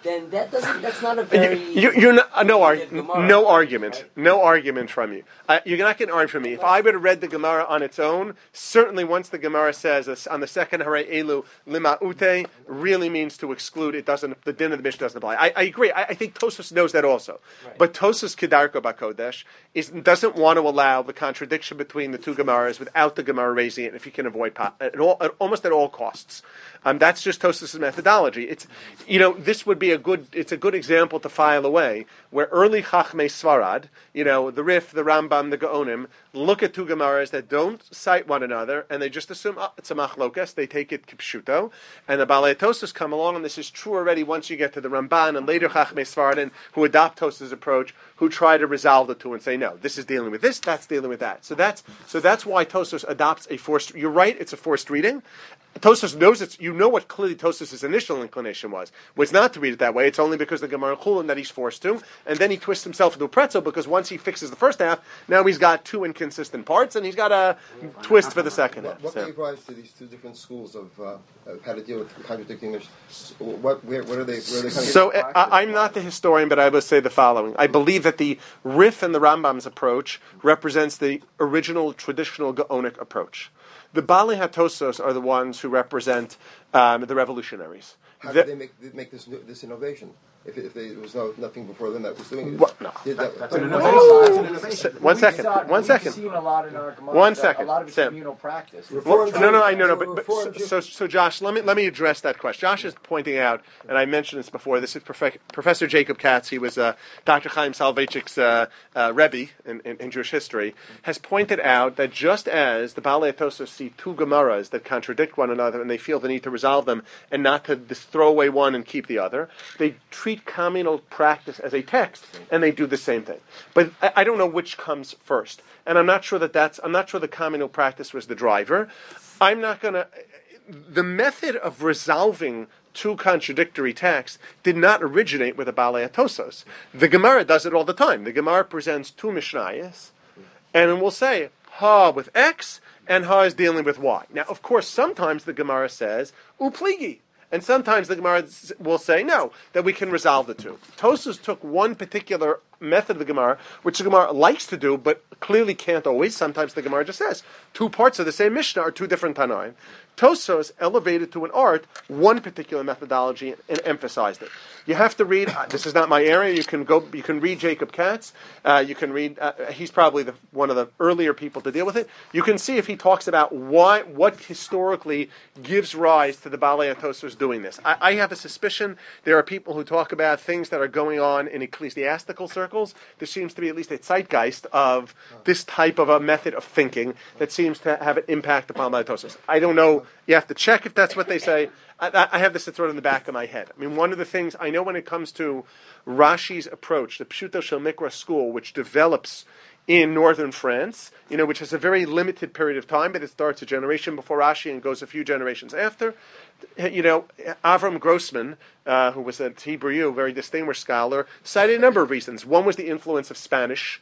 then that doesn't. That's not a very. You, you're not, uh, no, arg- Gemara, no argument. right? No argument from you. Uh, you're not getting an argument from me. If I would have read the Gemara on its own, certainly once the Gemara says uh, on the second Hare Elu Lima Ute really means to exclude, it doesn't, the din of the Mishnah doesn't apply. I, I agree. I, I think Tosfos knows that also. Right. But Tosfos Kedarko Bakodesh is, doesn't want to allow the contradiction between the two Gemaras without the Gemara raising it if you can avoid po- at, all, at almost at all costs. Um, that's just Tosfos' methodology. It's, you know, this would be a good, it's a good example to file away, where early Chachmei Svarad, you know, the Rif, the Rambam, the Gaonim, look at two Gemaras that don't cite one another, and they just assume, oh, it's a machlokas, they take it kipshuto, and the Balei Tosfos come along, and this is true already once you get to the Ramban, and later Chachmei Svarad, who adopt Tosfos' approach, who try to resolve the two and say, no, this is dealing with this, that's dealing with that. So that's, so that's why Tosfos adopts a forced, you're right, it's a forced reading. Tosfos knows it's, you know what clearly Tosfos' initial inclination was, was not to read it that way. It's only because the Gemara Chulin that he's forced to, and then he twists himself into a pretzel because once he fixes the first half, now he's got two inconsistent parts, and he's got a twist for the second half. What, what So. gave rise to these two different schools of, uh, of how to deal with contradicting Mishnahs? What, where, what are they? Where are they coming So from? I, I'm not the historian, but I will say the following: I believe that the Rif and the Rambam's approach represents the original traditional Gaonic approach. The Balei HaTosfos are the ones who represent um, the revolutionaries. How The- did they make, make this this innovation? If, if they, there was no nothing before them that was doing it. What? No. Did that, That's an Oh! innovation. That's an innovation. One We've second. saw- One we've second. seen a lot in our Gemara, One that second. A lot of it's Sam. communal practice. Reform- No, no, I know, no, but, but Reform- so, so, so, Josh, let me let me address that question. Josh is pointing out, and I mentioned this before. This is Profe- Professor Jacob Katz. He was uh, Doctor Chaim Soloveitchik's uh, uh, Rebbe in, in, in Jewish history. Has pointed out that just as the Balei HaTosfos see two Gemaras that contradict one another, and they feel the need to resolve them, and not to just throw away one and keep the other, they treat communal practice as a text, and they do the same thing. But I, I don't know which comes first, and I'm not sure that that's. I'm not sure the communal practice was the driver. I'm not going to. The method of resolving two contradictory texts did not originate with the Balei HaTosfos. The Gemara does it all the time. The Gemara presents two Mishnayos, and it will say Ha with X, and Ha is dealing with Y. Now, of course, sometimes the Gemara says Upligi. And sometimes the Gemara will say, no, that we can resolve the two. Tosfos took one particular method of the Gemara, which the Gemara likes to do, but clearly can't always. Sometimes the Gemara just says, two parts of the same Mishnah are two different Tanaim. Tosfos elevated to an art one particular methodology and emphasized it. You have to read, uh, this is not my area, you can go, you can read Jacob Katz, uh, you can read, uh, he's probably the, one of the earlier people to deal with it. You can see if he talks about why, what historically gives rise to the Balei HaTosfos doing this. I, I have a suspicion there are people who talk about things that are going on in ecclesiastical circles. There seems to be at least a zeitgeist of this type of a method of thinking that seems to have an impact upon Balei HaTosfos. I don't know, you have to check if that's what they say. I, I have this thrown in the back of my head. I mean, one of the things I know when it comes to Rashi's approach, the Pshuto Shel Mikra school, which develops in northern France, you know, which has a very limited period of time, but it starts a generation before Rashi and goes a few generations after. You know, Avram Grossman, uh, who was at Hebrew, a very distinguished scholar, cited a number of reasons. One was the influence of Spanish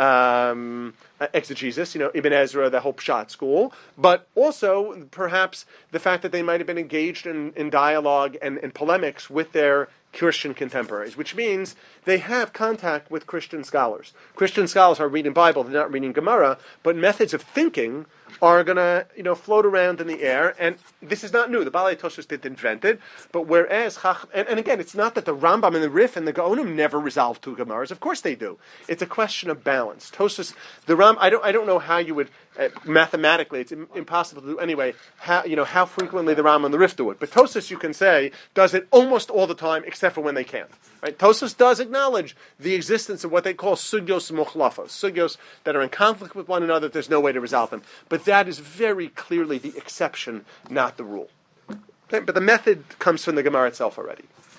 Um, exegesis, you know, Ibn Ezra, the whole Pshat school, but also perhaps the fact that they might have been engaged in, in dialogue and, and polemics with their Christian contemporaries, which means they have contact with Christian scholars. Christian scholars are reading Bible, they're not reading Gemara, but methods of thinking are going to, you know, float around in the air, and this is not new. The Balei HaTosfos didn't invent it, but whereas, and, and again, it's not that the Rambam and the Rif and the Gaonim never resolve two Gemaras. Of course they do. It's a question of balance. Tosfos, the Ram, I don't, I don't know how you would, uh, mathematically, it's im- impossible to do anyway, how, you know, how frequently the Rambam and the Rif do it. But Tosfos, you can say, does it almost all the time, except for when they can't. Right? Tosfos does acknowledge the existence of what they call sugyos mochlafos, sugyos that are in conflict with one another, there's no way to resolve them. But that is very clearly the exception, not the rule. Okay? But the method comes from the Gemara itself already.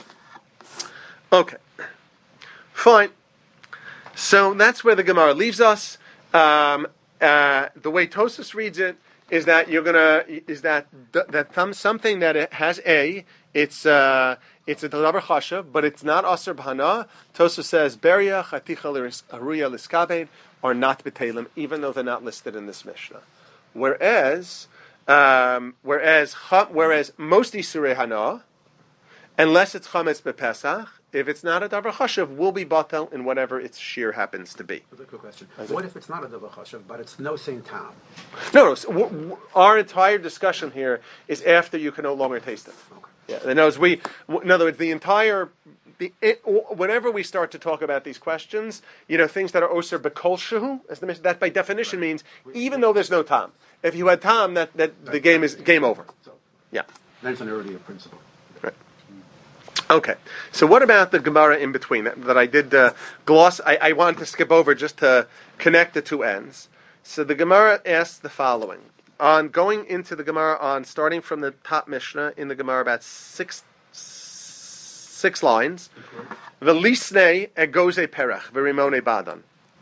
Okay. Fine. So that's where the Gemara leaves us. Um, uh, the way Tosfos reads it is that you're gonna is that that th- something that it has a it's uh, it's a davar chashav, but it's not aser b'hana. Tosfos says beria chaticha aruya liskabed are not b'telim, even though they're not listed in this Mishnah. Whereas um, whereas whereas most isurei hana unless it's chametz bepesach. If it's not a davar chashuv, will be batel in whatever its shear happens to be. That's a good question. What if it's not a davar chashuv, but it's no same time? No, no. So w- w- our entire discussion here is after you can no longer taste it. Okay. Yeah. In other words, we. W- in other words, the entire. The, it, w- whenever we start to talk about these questions, you know, things that are oser bekol shehu, as the that by definition means even though there's no tam. If you had tam, that, that the game is game over. Yeah. That's an earlier principle. Right. Okay. So what about the Gemara in between that, that I did uh, gloss? I, I wanted to skip over just to connect the two ends. So the Gemara asks the following: on going into the Gemara, on starting from the top Mishnah in the Gemara, about six six lines. Velisnei egoze perach v'rimone badan.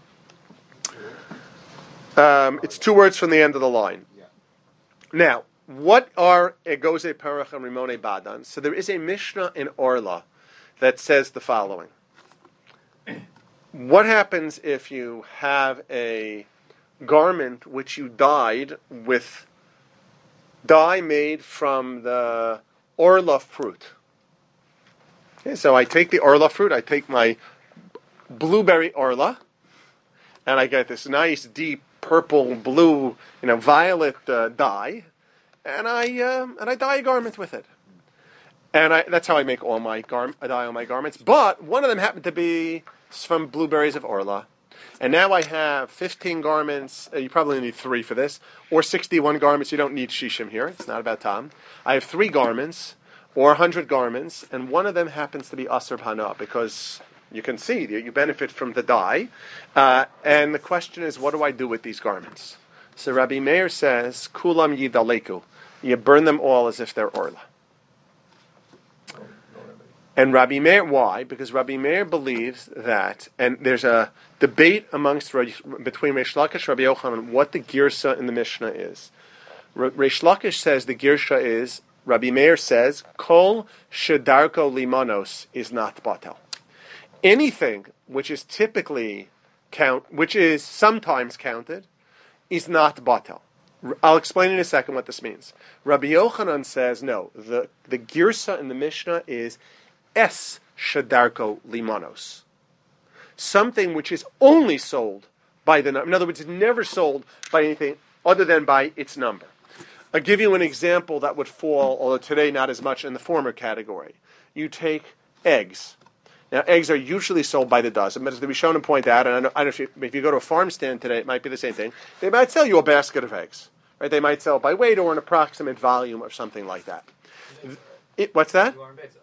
Um, it's two words from the end of the line. Now, what are egoze perach and rimone badan? So there is a Mishnah in Orla that says the following: what happens if you have a garment which you dyed with dye made from the Orla fruit? Okay, so I take the Orla fruit, I take my blueberry Orla, and I get this nice deep purple, blue, you know, violet uh, dye, and I um, and I dye a garment with it. And I, that's how I make all my gar- I dye all my garments. But one of them happened to be from blueberries of Orla. And now I have fifteen garments. Uh, you probably need three for this, or sixty-one garments. You don't need shishim here. It's not about tam. I have three garments, or one hundred garments, and one of them happens to be Asr B'Hana, because you can see you benefit from the dye. Uh, and the question is, what do I do with these garments? So Rabbi Meir says, Kulam Yidaleku. You burn them all as if they're Orla. And Rabbi Meir, why? Because Rabbi Meir believes that, and there's a debate amongst between Reish Lakish and Rabbi Yochanan what the girsa in the Mishnah is. Reish Lakish says the girsa is, Rabbi Meir says, Kol shedarko limanos is not batel. Anything which is typically count, which is sometimes counted, is not batel. I'll explain in a second what this means. Rabbi Yochanan says no. The the girsa in the Mishnah is es shadarko limanos, something which is only sold by the number. In other words, it's never sold by anything other than by its number. I'll give you an example that would fall, although today not as much, in the former category. You take eggs. Now, eggs are usually sold by the dozen, but as the Rishonim point out, and I, know, I don't know if you, if you go to a farm stand today, it might be the same thing. They might sell you a basket of eggs, right? They might sell by weight or an approximate volume or something like that. It, what's that?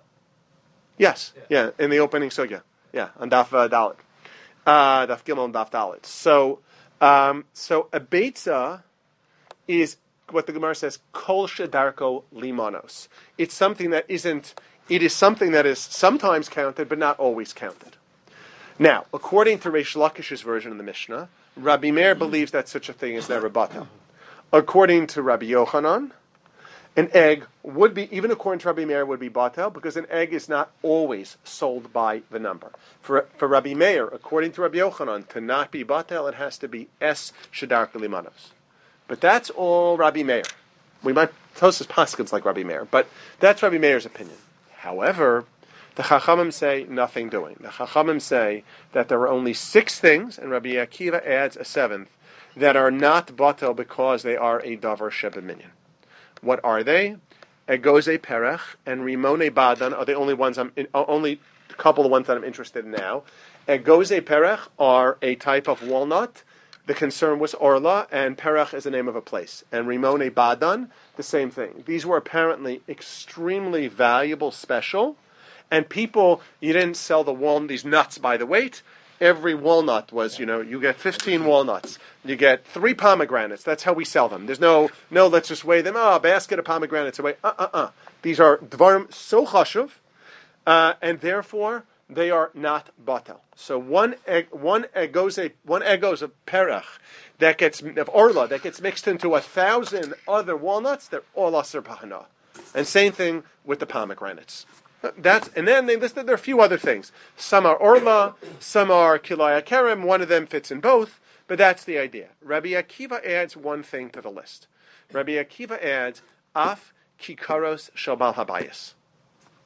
Yes, yeah, in the opening sugya, yeah, on Daf uh, Dalet, uh, Daf Gimel and Daf Dalet. So, um, so a beitza is what the Gemara says, kol shedarko limanos. It's something that isn't. It is something that is sometimes counted, but not always counted. Now, according to Reish Lakish's version of the Mishnah, Rabbi Meir believes that such a thing is never batel. According to Rabbi Yochanan, an egg would be, even according to Rabbi Meir, would be batel because an egg is not always sold by the number. For for Rabbi Meir, according to Rabbi Yochanan, to not be batel, it has to be es shadar limanos. But that's all Rabbi Meir. We might Tosas paskins like Rabbi Meir, but that's Rabbi Meir's opinion. However, the Chachamim say nothing doing. The Chachamim say that there are only six things, and Rabbi Akiva adds a seventh, that are not batel because they are a davar shebeminyan. What are they? Egoze perech and rimone badan are the only ones I'm in, only a couple of ones that I'm interested in now. Egoze perech are a type of walnut. The concern was orla, and perech is the name of a place. And rimone badan, the same thing. These were apparently extremely valuable, special, and people, you didn't sell the walnut, these nuts by the weight. Every walnut was, you know, you get fifteen walnuts. You get three pomegranates. That's how we sell them. There's no, no, let's just weigh them. Oh, a basket of pomegranates away. Uh-uh-uh. These are dvarim so chashuv, uh, and therefore they are not batel. So one egg, one egoze, one egoz of perach that gets of orla that gets mixed into a thousand other walnuts. They're all aser b'hana. And same thing with the pomegranates. That's and then they listed there are a few other things. Some are orla, some are kilaya kerem. One of them fits in both, but that's the idea. Rabbi Akiva adds one thing to the list. Rabbi Akiva adds af kikaros shel bal habayis.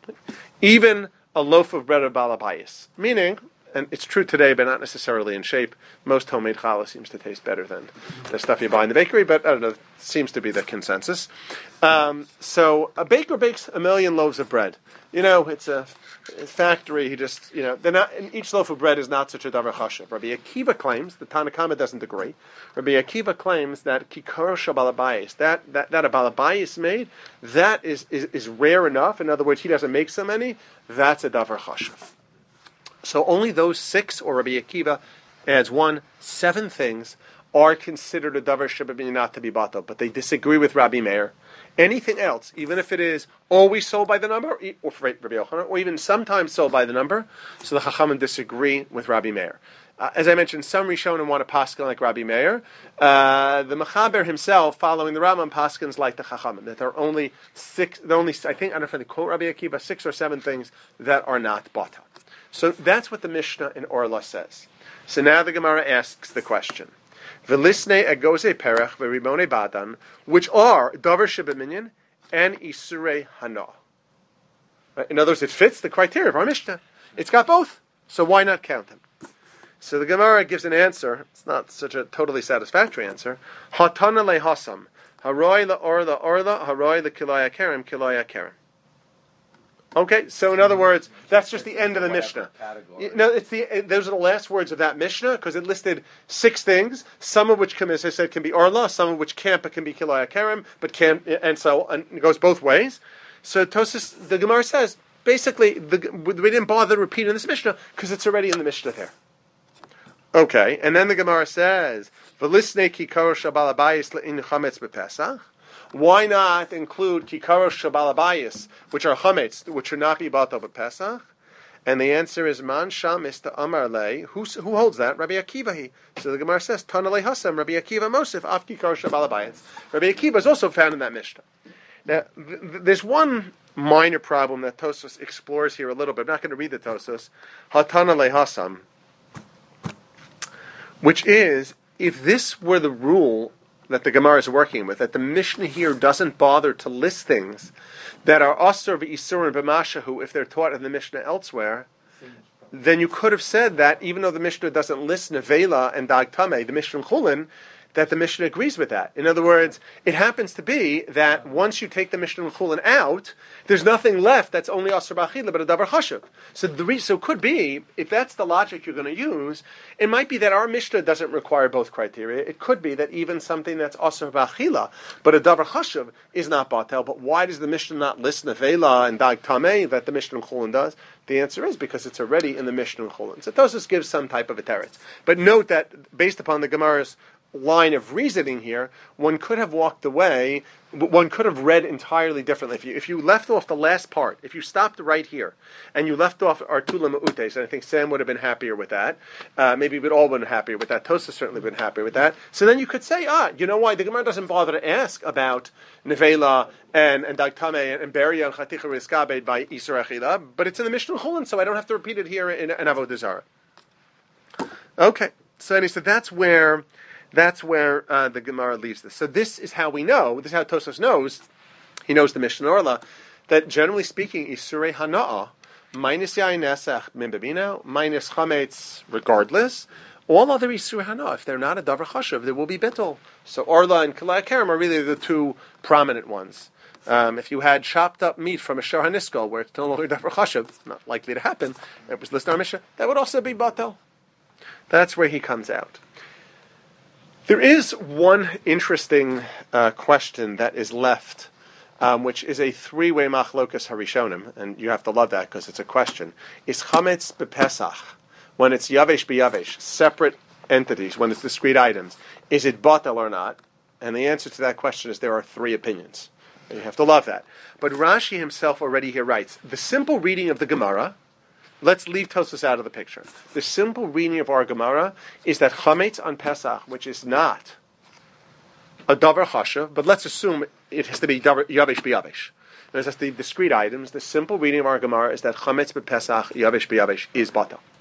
Even a loaf of bread of balabayis, meaning, and it's true today, but not necessarily in shape. Most homemade challah seems to taste better than the stuff you buy in the bakery, but I don't know, it seems to be the consensus. Um, so a baker bakes a million loaves of bread. You know, it's a, a factory. He just, you know, they're not. And each loaf of bread is not such a davar chashuv. Rabbi Akiva claims, the Tanna Kama doesn't agree. Rabbi Akiva claims that kikar shabalabayis, that that that a balabayis made, that is, is is rare enough. In other words, he doesn't make so many. That's a davar chashuv. So only those six, or Rabbi Akiva adds one, seven things are considered a davar shebabin not to be batal, but they disagree with Rabbi Meir. Anything else, even if it is always sold by the number, or Rabbi Yochanan, or even sometimes sold by the number, so the Chachamim disagree with Rabbi Meir. Uh, as I mentioned, some Rishonim want to paskin like Rabbi Meir. Uh, the Mechaber himself, following the Rambam, paskins like the Chachamim, that there are only six, there are only, I think, I don't know if they quote Rabbi Akiva, six or seven things that are not batal. So that's what the Mishnah in Orla says. So now the Gemara asks the question: V'lisnei agoze perech v'rimone badan, which are davar shebeminyan and isurei hana. In other words, it fits the criteria of our Mishnah. It's got both, so why not count them? So the Gemara gives an answer. It's not such a totally satisfactory answer. Hatana lehasam haroi laor laorla haroi lekilaya kerem kilaya kerem. Okay, so in other words, that's just the end of the Mishnah. No, it's the those are the last words of that Mishnah because it listed six things, some of which, can, as I said, can be Orla, some of which can't, but can be Kilaya Kerem, but can, and so and it goes both ways. So Tosas, the Gemara says, basically, the, we didn't bother repeating this Mishnah because it's already in the Mishnah there. Okay, and then the Gemara says, "V'lisnei kikar shabalabayis le'in chametz b'Pesach." Why not include kikaros shabalabayis, which are chametz, which should not be batal b'Pesach? And the answer is man sham is the amar lei. Who who holds that? Rabbi Akiva. So the Gemara says Tana lei hasam Rabbi Akiva Mosif af kikaros shabalabayis. Rabbi Akiva is also found in that Mishnah. Now, th- th- there's one minor problem that Tosfos explores here a little bit. I'm not going to read the Tosfos. Hatana lei hasam, which is if this were the rule that the Gemara is working with, that the Mishnah here doesn't bother to list things that are asur v'isur and b'mashahu if they're taught in the Mishnah elsewhere, then you could have said that even though the Mishnah doesn't list nevela and dag tameh, the Mishnah in Chulin, that the Mishnah agrees with that. In other words, it happens to be that once you take the Mishnah in Chulin out, there's nothing left that's only asur b'achila but a davar chashuv. So the re- so it could be, if that's the logic you're going to use, it might be that our Mishnah doesn't require both criteria. It could be that even something that's asur b'achila but a davar chashuv is not batel. But why does the Mishnah not list nevela and dag tameh that the Mishnah in Chulin does? The answer is because it's already in the Mishnah in Chulin. So Tosfos gives some type of a teretz. But note that based upon the Gemara's line of reasoning here, one could have walked away, one could have read entirely differently. If you if you left off the last part, if you stopped right here, and you left off Artula Ma'utes, and I think Sam would have been happier with that, uh, maybe we'd all been happier with that, Tosfos certainly been happier with that, so then you could say, ah, you know why, the Gemara doesn't bother to ask about Nevela and, and Dag Tameh and Beria and Chaticha Rizkabed by Isur Achila, but it's in the Mishnah Chulin, so I don't have to repeat it here in, in Avodah Zarah. Okay, so anyway, so that's where That's where uh, the Gemara leaves this. So this is how we know, this is how Tosfos knows, he knows the Mishnah Orla, that generally speaking, Isurei Hana'ah, minus Yain Nesach Min Bebina, minus Chametz, regardless, all other Isurei Hana'ah, if they're not a Davar Chashuv, there will be Bittul. So Orla and Kalei Kerem are really the two prominent ones. Um, if you had chopped up meat from a Shor HaNiskal, where it's no longer Davar Chashuv, not likely to happen, it was listed on Mishnah, that would also be Batel. That's where he comes out. There is one interesting uh, question that is left, um, which is a three-way machlokas harishonim, and you have to love that because it's a question. Is chametz b'Pesach, when it's yavesh b'yavesh, separate entities, when it's discrete items, is it batel or not? And the answer to that question is there are three opinions. And you have to love that. But Rashi himself already here writes, the simple reading of the Gemara, let's leave Tosfos out of the picture. The simple reading of our Gemara is that chametz on Pesach, which is not a davar chashuv, but let's assume it has to be davar yavesh b'yavesh. That's the discrete items. The simple reading of our Gemara is that chametz b'Pesach yavesh b'yavesh is batel. Yeah.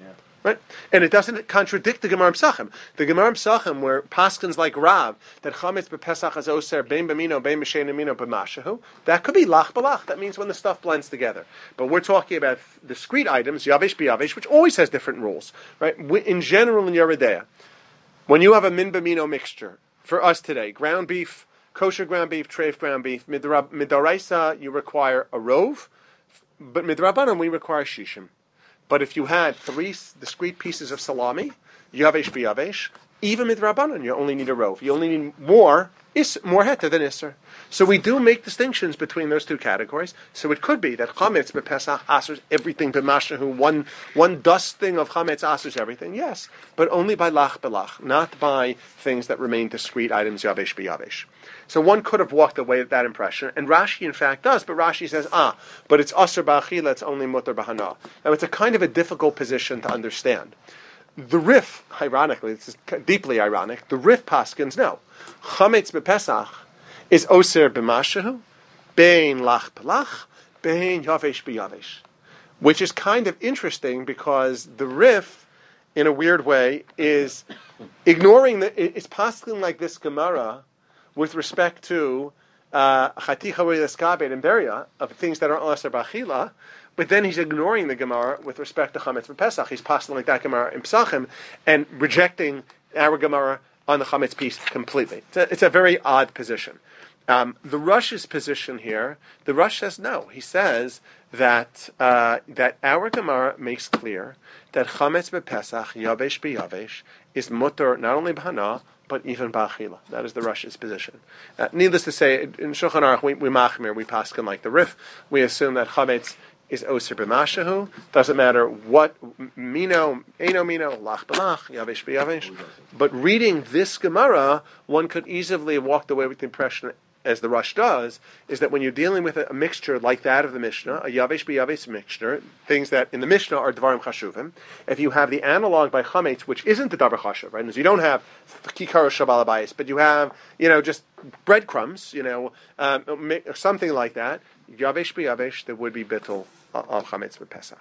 Right? And it doesn't contradict the Gemara Psachim. The Gemara Psachim, where paskins like Rav, that chametz b'Pesach is oser bein b'mino, bein b'shein amino, b'mashahu, that could be lach b'lach. That means when the stuff blends together. But we're talking about discrete items, yavish b'yavish, which always has different rules. Right? In general, in Yeridea, when you have a min b'mino mixture, for us today, ground beef, kosher ground beef, treif ground beef, midaraisa, you require a rov, but midrabanan, we require shishim. But if you had three discrete pieces of salami, yavesh b'yavesh, even midrabanan, you only need a rov. You only need more is more heter than isser. So we do make distinctions between those two categories. So it could be that chametz b'pesach asers everything b'mashahu, one one dusting of chametz asers everything. Yes, but only by lach b'lach, not by things that remain discrete items yavesh b'yavesh. So one could have walked away with that impression, and Rashi in fact does, but Rashi says, ah, but it's asr b'achila, it's only mutar b'hana. Now it's a kind of a difficult position to understand. The Rif, ironically, this is deeply ironic, the Rif paskins, no. Chametz b'Pesach is oser b'mashahu, bein lach b'lach, bein yavesh b'yavesh. Which is kind of interesting because the Rif, in a weird way, is ignoring, the, it's paskin like this Gemara with respect to chaticha re'eskabed and beria, of things that are oser b'achila, but then he's ignoring the Gemara with respect to Chametz b'Pesach. He's passing like that Gemara in Psachim and rejecting our Gemara on the Chametz piece completely. It's a, it's a very odd position. Um, the Rush's position here, the Rush says no. He says that uh, that our Gemara makes clear that Chametz b'Pesach, Yavesh b'Yavesh, is mutter not only b'Hana, but even b'achila. That is the Rush's position. Uh, needless to say, in Shulchan Aruch, we, we machmir, we paskin like the Rif. We assume that Chametz is oser b'mashahu. Doesn't matter what mino, eno mino, lach b'lach, yavesh b'yavesh. But reading this Gemara, one could easily have walked away with the impression, as the Rush does, is that when you're dealing with a, a mixture like that of the Mishnah, a yavesh b'yavesh mixture, things that in the Mishnah are dvarim chashuvim, if you have the analog by chametz, which isn't the davar chashuv, right? And so you don't have kikar shabal bayis, but you have, you know, just breadcrumbs, you know, um, something like that. Yavesh b'yavesh, there would be bittul of chametz b'Pesach.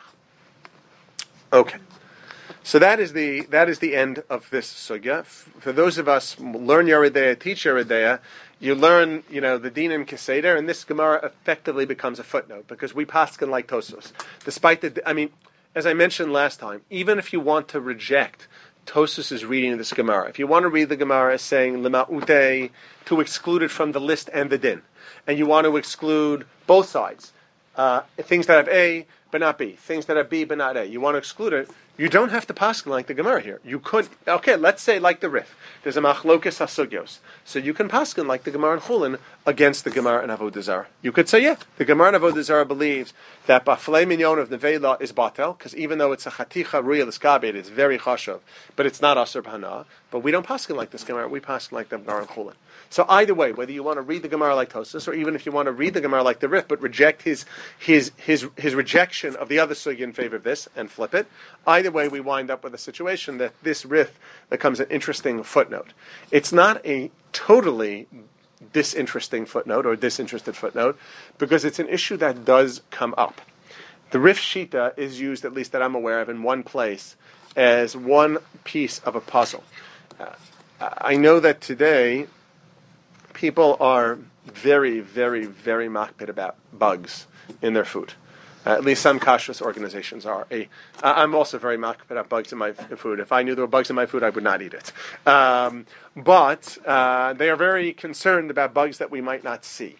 Okay, so that is the that is the end of this sugya. For those of us who learn Yeridea, teach Yeridea, you learn, you know, the dinim keseder, and this Gemara effectively becomes a footnote because we paskin like Tosfos. Despite the, I mean, as I mentioned last time, even if you want to reject Tosfos' reading of this Gemara, if you want to read the Gemara as saying lema'ute, to exclude it from the list and the din, and you want to exclude both sides, uh, things that have A but not B, things that have B but not A, you want to exclude it, you don't have to paskin like the Gemara here. You could, okay, let's say like the Rif. There's a machlokes hasugyos. So you can paskin like the Gemara in Chulin against the Gemara in Avodah Zarah. You could say, yeah, the Gemara in Avodah Zarah believes that baflei minyon of nevela is batel, because even though it's a chaticha real iskabed, it's very chashav, but it's not aser b'hana. But we don't paskin like this Gemara, we paskin like the Gemara in Chulin. So either way, whether you want to read the Gemara like Tosfos, or even if you want to read the Gemara like the Rif, but reject his his his his rejection of the other sugya in favor of this, and flip it, either way we wind up with a situation that this Rif becomes an interesting footnote. It's not a totally disinteresting footnote, or disinterested footnote, because it's an issue that does come up. The Rif Shita is used, at least that I'm aware of, in one place, as one piece of a puzzle. Uh, I know that today people are very, very, very makpid about bugs in their food. Uh, at least some kashrus organizations are. A, I'm also very makpid about bugs in my f- food. If I knew there were bugs in my food, I would not eat it. Um, but uh, they are very concerned about bugs that we might not see.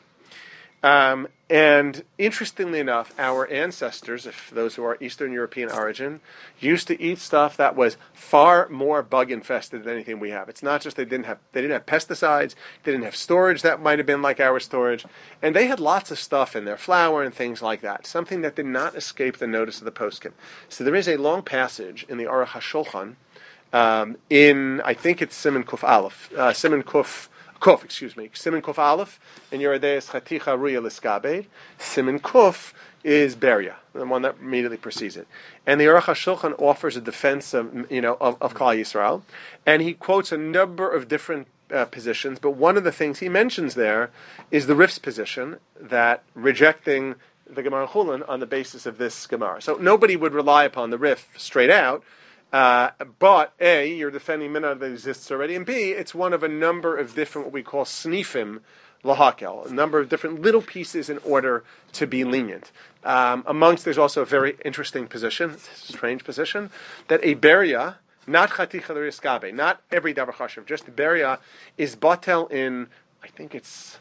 Um, and interestingly enough, our ancestors, if those who are Eastern European origin, used to eat stuff that was far more bug infested than anything we have. It's not just they didn't have they didn't have pesticides, they didn't have storage that might have been like our storage, and they had lots of stuff in their flour and things like that. Something that did not escape the notice of the poskim. So there is a long passage in the Aruch HaShulchan, um, in I think it's Siman Kuf Aleph, uh, Siman Kuf. Kuf, excuse me. Siman Kuf Aleph, and Yeridea is Chaticha Ruya Liskabed. Siman Kuf is Beria, the one that immediately precedes it. And the Aruch HaShulchan offers a defense of, you know, of, of Klal Yisrael, and he quotes a number of different uh, positions, but one of the things he mentions there is the Rif's position, that rejecting the Gemara Chulin on the basis of this Gemara. So nobody would rely upon the Rif straight out, Uh, but A, you're defending minhag that exists already, and B, it's one of a number of different what we call snifim lahakel, a number of different little pieces in order to be lenient. Um, amongst, there's also a very interesting position, strange position, that a beria, not chaticha l'riskabe, not every davar chashuv, just beria, is batel in, I think it's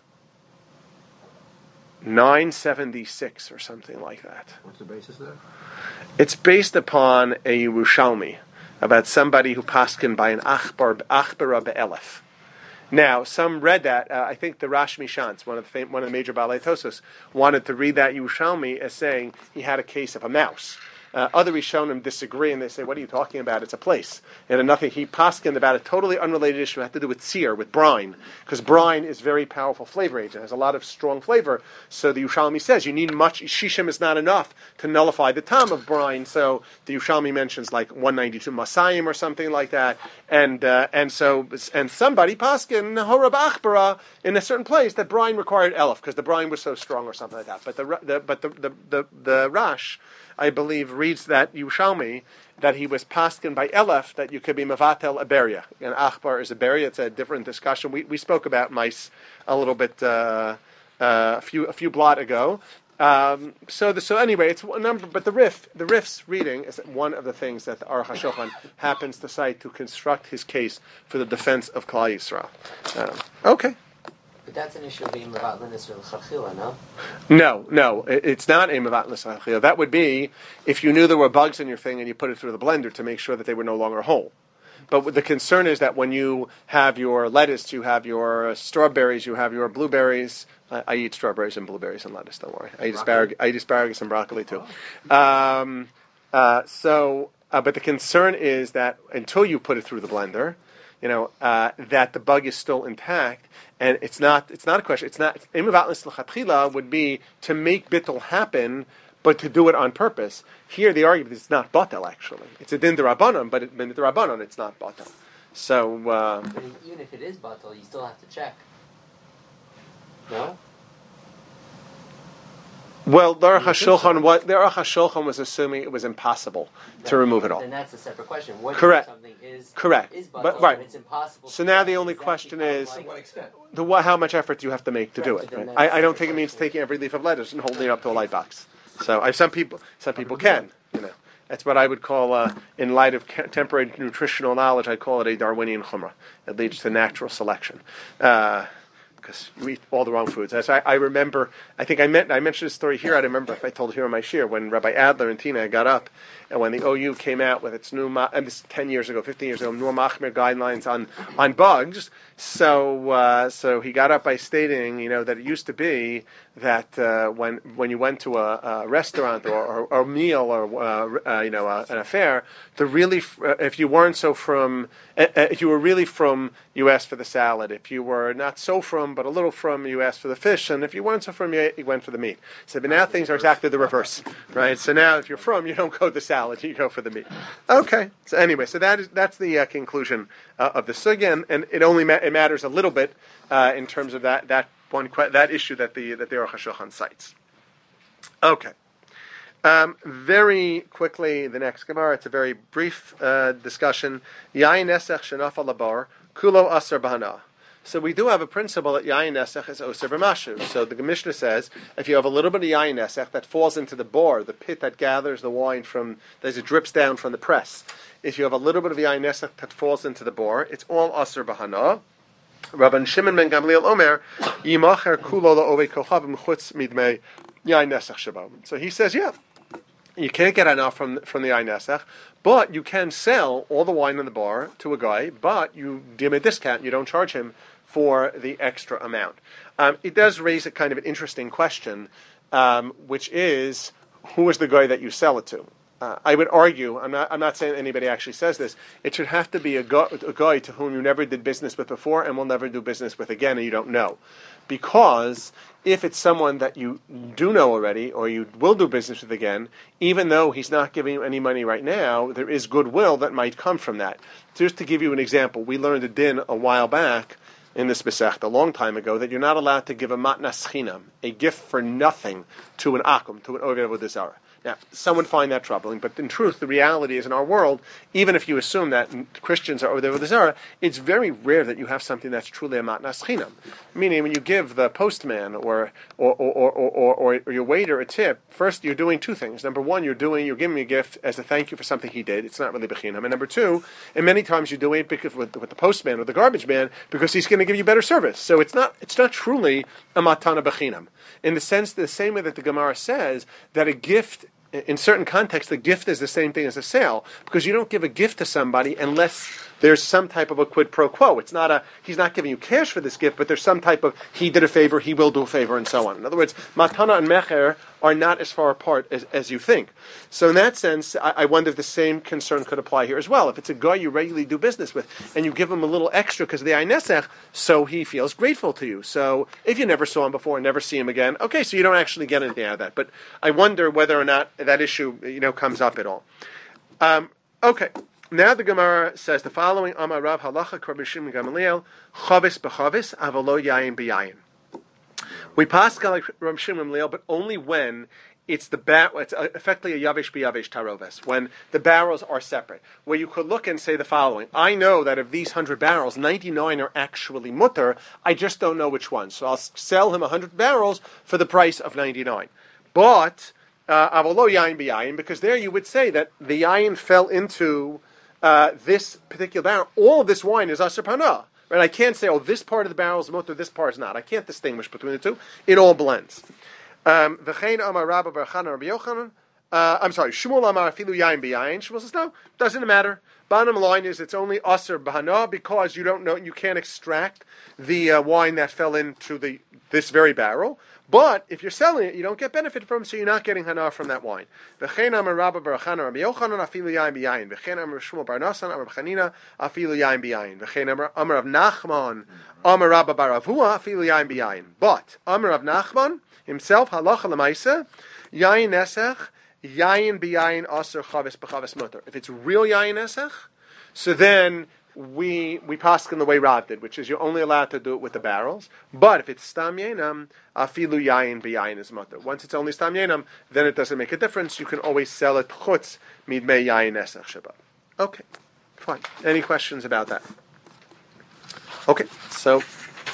nine seventy-six or something like that. What's the basis there? It's based upon a Yerushalmi, about somebody who paskin by an achbar, achbara be'elef. Now, some read that. Uh, I think the Rash Mishans, one of the fam- one of the major Balei Tosos, wanted to read that Yerushalmi as saying he had a case of a mouse. Uh, other Rishonim disagree, and they say, "What are you talking about? It's a place." And then nothing. He paskined about a totally unrelated issue. It had to do with sear, with brine, because brine is very powerful flavor agent. It has a lot of strong flavor. So the Yerushalmi says you need much. Shishim is not enough to nullify the tam of brine. So the Yerushalmi mentions like one ninety-two masayim or something like that. And uh, and so and somebody paskin horab achbara in a certain place that brine required elef because the brine was so strong or something like that. But the the but the the the, the Rash, I believe, reads that Yerushalmi that he was paskin by elef that you could be mevatel a beria. And achbar is a beria. It's a different discussion. We we spoke about mice a little bit uh, uh, a few a few blot ago. Um, so the, so anyway, it's a number. But the Rif the Rif's reading is one of the things that the Aruch HaShulchan happens to cite to construct his case for the defense of Klal Yisrael. Um, okay. But that's an issue of being Mavat L'Nisr L'Chachila, no? No, no, it, it's not a Mavat L'Chachila. That would be if you knew there were bugs in your thing and you put it through the blender to make sure that they were no longer whole. But the concern is that when you have your lettuce, you have your strawberries, you have your blueberries. I, I eat strawberries and blueberries and lettuce, don't worry. I eat, asparagus, I eat asparagus and broccoli too. Um, uh, so, uh, but the concern is that until you put it through the blender, you know, uh, that the bug is still intact, and it's not. It's not a question. It's not. Imavatlis l'chatchila would be to make bittul happen, but to do it on purpose. Here, the argument is it's not batel. Actually, it's a din derabanan, but it, din derabanan, it's not batel. So, uh, But even if it is batel, you still have to check. No. well, the Aruch HaShulchan, what the Aruch HaShulchan was assuming it was impossible to remove it all. Then that's a separate question. What Correct. if something is Correct. is But- batel, right. and it's impossible? So to now check? the only Does that question become is- To like- what extent? The, what, how much effort do you have to make to do Correct, it? but then Right? that's I, I don't the think it means question. taking every leaf of lettuce and holding it up to a light box. So I, some people, some people can. You know, that's what I would call, uh, in light of contemporary nutritional knowledge, I call it a Darwinian chumrah. It leads to natural selection. Uh, because you eat all the wrong foods. As I, I remember, I think I meant I mentioned this story here. I remember if I told it here on my shir when Rabbi Adler and Tina got up, and when the O U came out with its new, ma- and this is ten years ago, fifteen years ago, new Machmir guidelines on on bugs. So uh, so he got up by stating, you know, that it used to be that uh, when when you went to a, a restaurant or, or, or a meal or uh, uh, you know uh, an affair, to really f- uh, if you weren't so from uh, if you were really from, you asked for the salad. If you were not so from but a little from, you asked for the fish, and if you weren't so from, you, you went for the meat. So but now things are exactly the reverse, right? So now if you're from, you don't go the salad, you go for the meat. Okay. So anyway, so that is that's the uh, conclusion uh, of the sugya, and, and it only ma- it matters a little bit uh, in terms of that that one que- that issue that the that the Aruch HaShulchan cites. Okay. Um, very quickly, the next Gemara. It's a very brief uh, discussion. Yain nesech shenafa labar kulo aser bahana. So we do have a principle that yain nesech is oser b'mashu. So the Mishnah says if you have a little bit of yain nesech that falls into the bor, the pit that gathers the wine from, as it drips down from the press. If you have a little bit of yain nesech that falls into the bor, it's all aser bahana. Rabban Shimon ben Gamliel Omer yimacher kulo la'ovei kochavim chutz midmei yain nesech shabam. So he says, yeah. You can't get enough from from the Yain Nesech, but you can sell all the wine in the bar to a guy, but you give him a discount. You don't charge him for the extra amount. Um, it does raise a kind of an interesting question, um, which is, who is the guy that you sell it to? Uh, I would argue, I'm not, I'm not saying anybody actually says this, it should have to be a, gu- a guy to whom you never did business with before and will never do business with again and you don't know. Because if it's someone that you do know already or you will do business with again, even though he's not giving you any money right now, there is goodwill that might come from that. Just to give you an example, we learned a din a while back in this Masechta, a long time ago, that you're not allowed to give a matnas chinam, a gift for nothing, to an akum, to an oved avodah zarah. Now, some would find that troubling, but in truth, the reality is in our world, even if you assume that Christians are over there with the Zara, it's very rare that you have something that's truly a matnas chinam. Meaning, when you give the postman or or, or, or, or, or your waiter a tip, first you're doing two things. Number one, you're doing you're giving a gift as a thank you for something he did. It's not really b'chinam. And number two, and many times you're doing it because with, with the postman or the garbage man because he's going to give you better service. So it's not it's not truly a matana b'chinam. In the sense, the same way that the Gemara says that a gift, in certain contexts, the gift is the same thing as a sale, because you don't give a gift to somebody unless there's some type of a quid pro quo. It's not a, he's not giving you cash for this gift, but there's some type of, he did a favor, he will do a favor, and so on. In other words, matana and mecher are not as far apart as, as you think. So in that sense, I, I wonder if the same concern could apply here as well. If it's a guy you regularly do business with, and you give him a little extra because of the Einesech, so he feels grateful to you. So if you never saw him before and never see him again, okay, so you don't actually get anything out of that. But I wonder whether or not that issue, you know, comes up at all. Um, okay. Now the Gemara says the following: Amar Rav Halacha Rabbi Shimon Gamaliel Chavis b'chavis avalo yayin b'yayin. We pass like Rabbi Shimon Gamaliel, but only when it's the bar- it's effectively a yavish b'yavish taroves, when the barrels are separate. Where you could look and say the following: I know that of these hundred barrels, ninety-nine are actually mutter. I just don't know which one, so I'll sell him a hundred barrels for the price of ninety-nine. But avalo yayin b'yayin, because there you would say that the yayin fell into Uh, this particular barrel, all of this wine is Asher Panah. Right? I can't say, oh, this part of the barrel is mutter, this part is not. I can't distinguish between the two. It all blends. Um, V'chein Amar Rabba Bar Chana Rabbi Yochanan. Uh, I'm sorry, Shmuel Amar Afilu Yain B'Yain. Shmuel says, no, doesn't matter. Bottom line is it's only Asher B'Hana because you don't know, you can't extract the uh, wine that fell into the this very barrel. But if you're selling it, you don't get benefit from it, so you're not getting hana from that wine. V'chein Amar Rabba Bar Chana Rabbi Yochanan Afilu Yain B'Yain. V'chein Amar Shmuel Bar Nasan Amar Chanina Afilu Yain B'Yain. V'chein Amar Rav Nachman Amar Rabba Bar Avua Afilu Yain B'Yain. But Amar Rav Nachman himself halacha l'maisa yain nesech yain b'yain aser chavis b'chavis mutter. If it's real yain nesech, so then we we paskin the way Rav did, which is you're only allowed to do it with the barrels. But if it's stam yenam, afilu yain b'yain is mutter. Once it's only stam yenam, then it doesn't make a difference. You can always sell it chutz midmei yain nesech shabbat. Okay, fine. Any questions about that? Okay, so.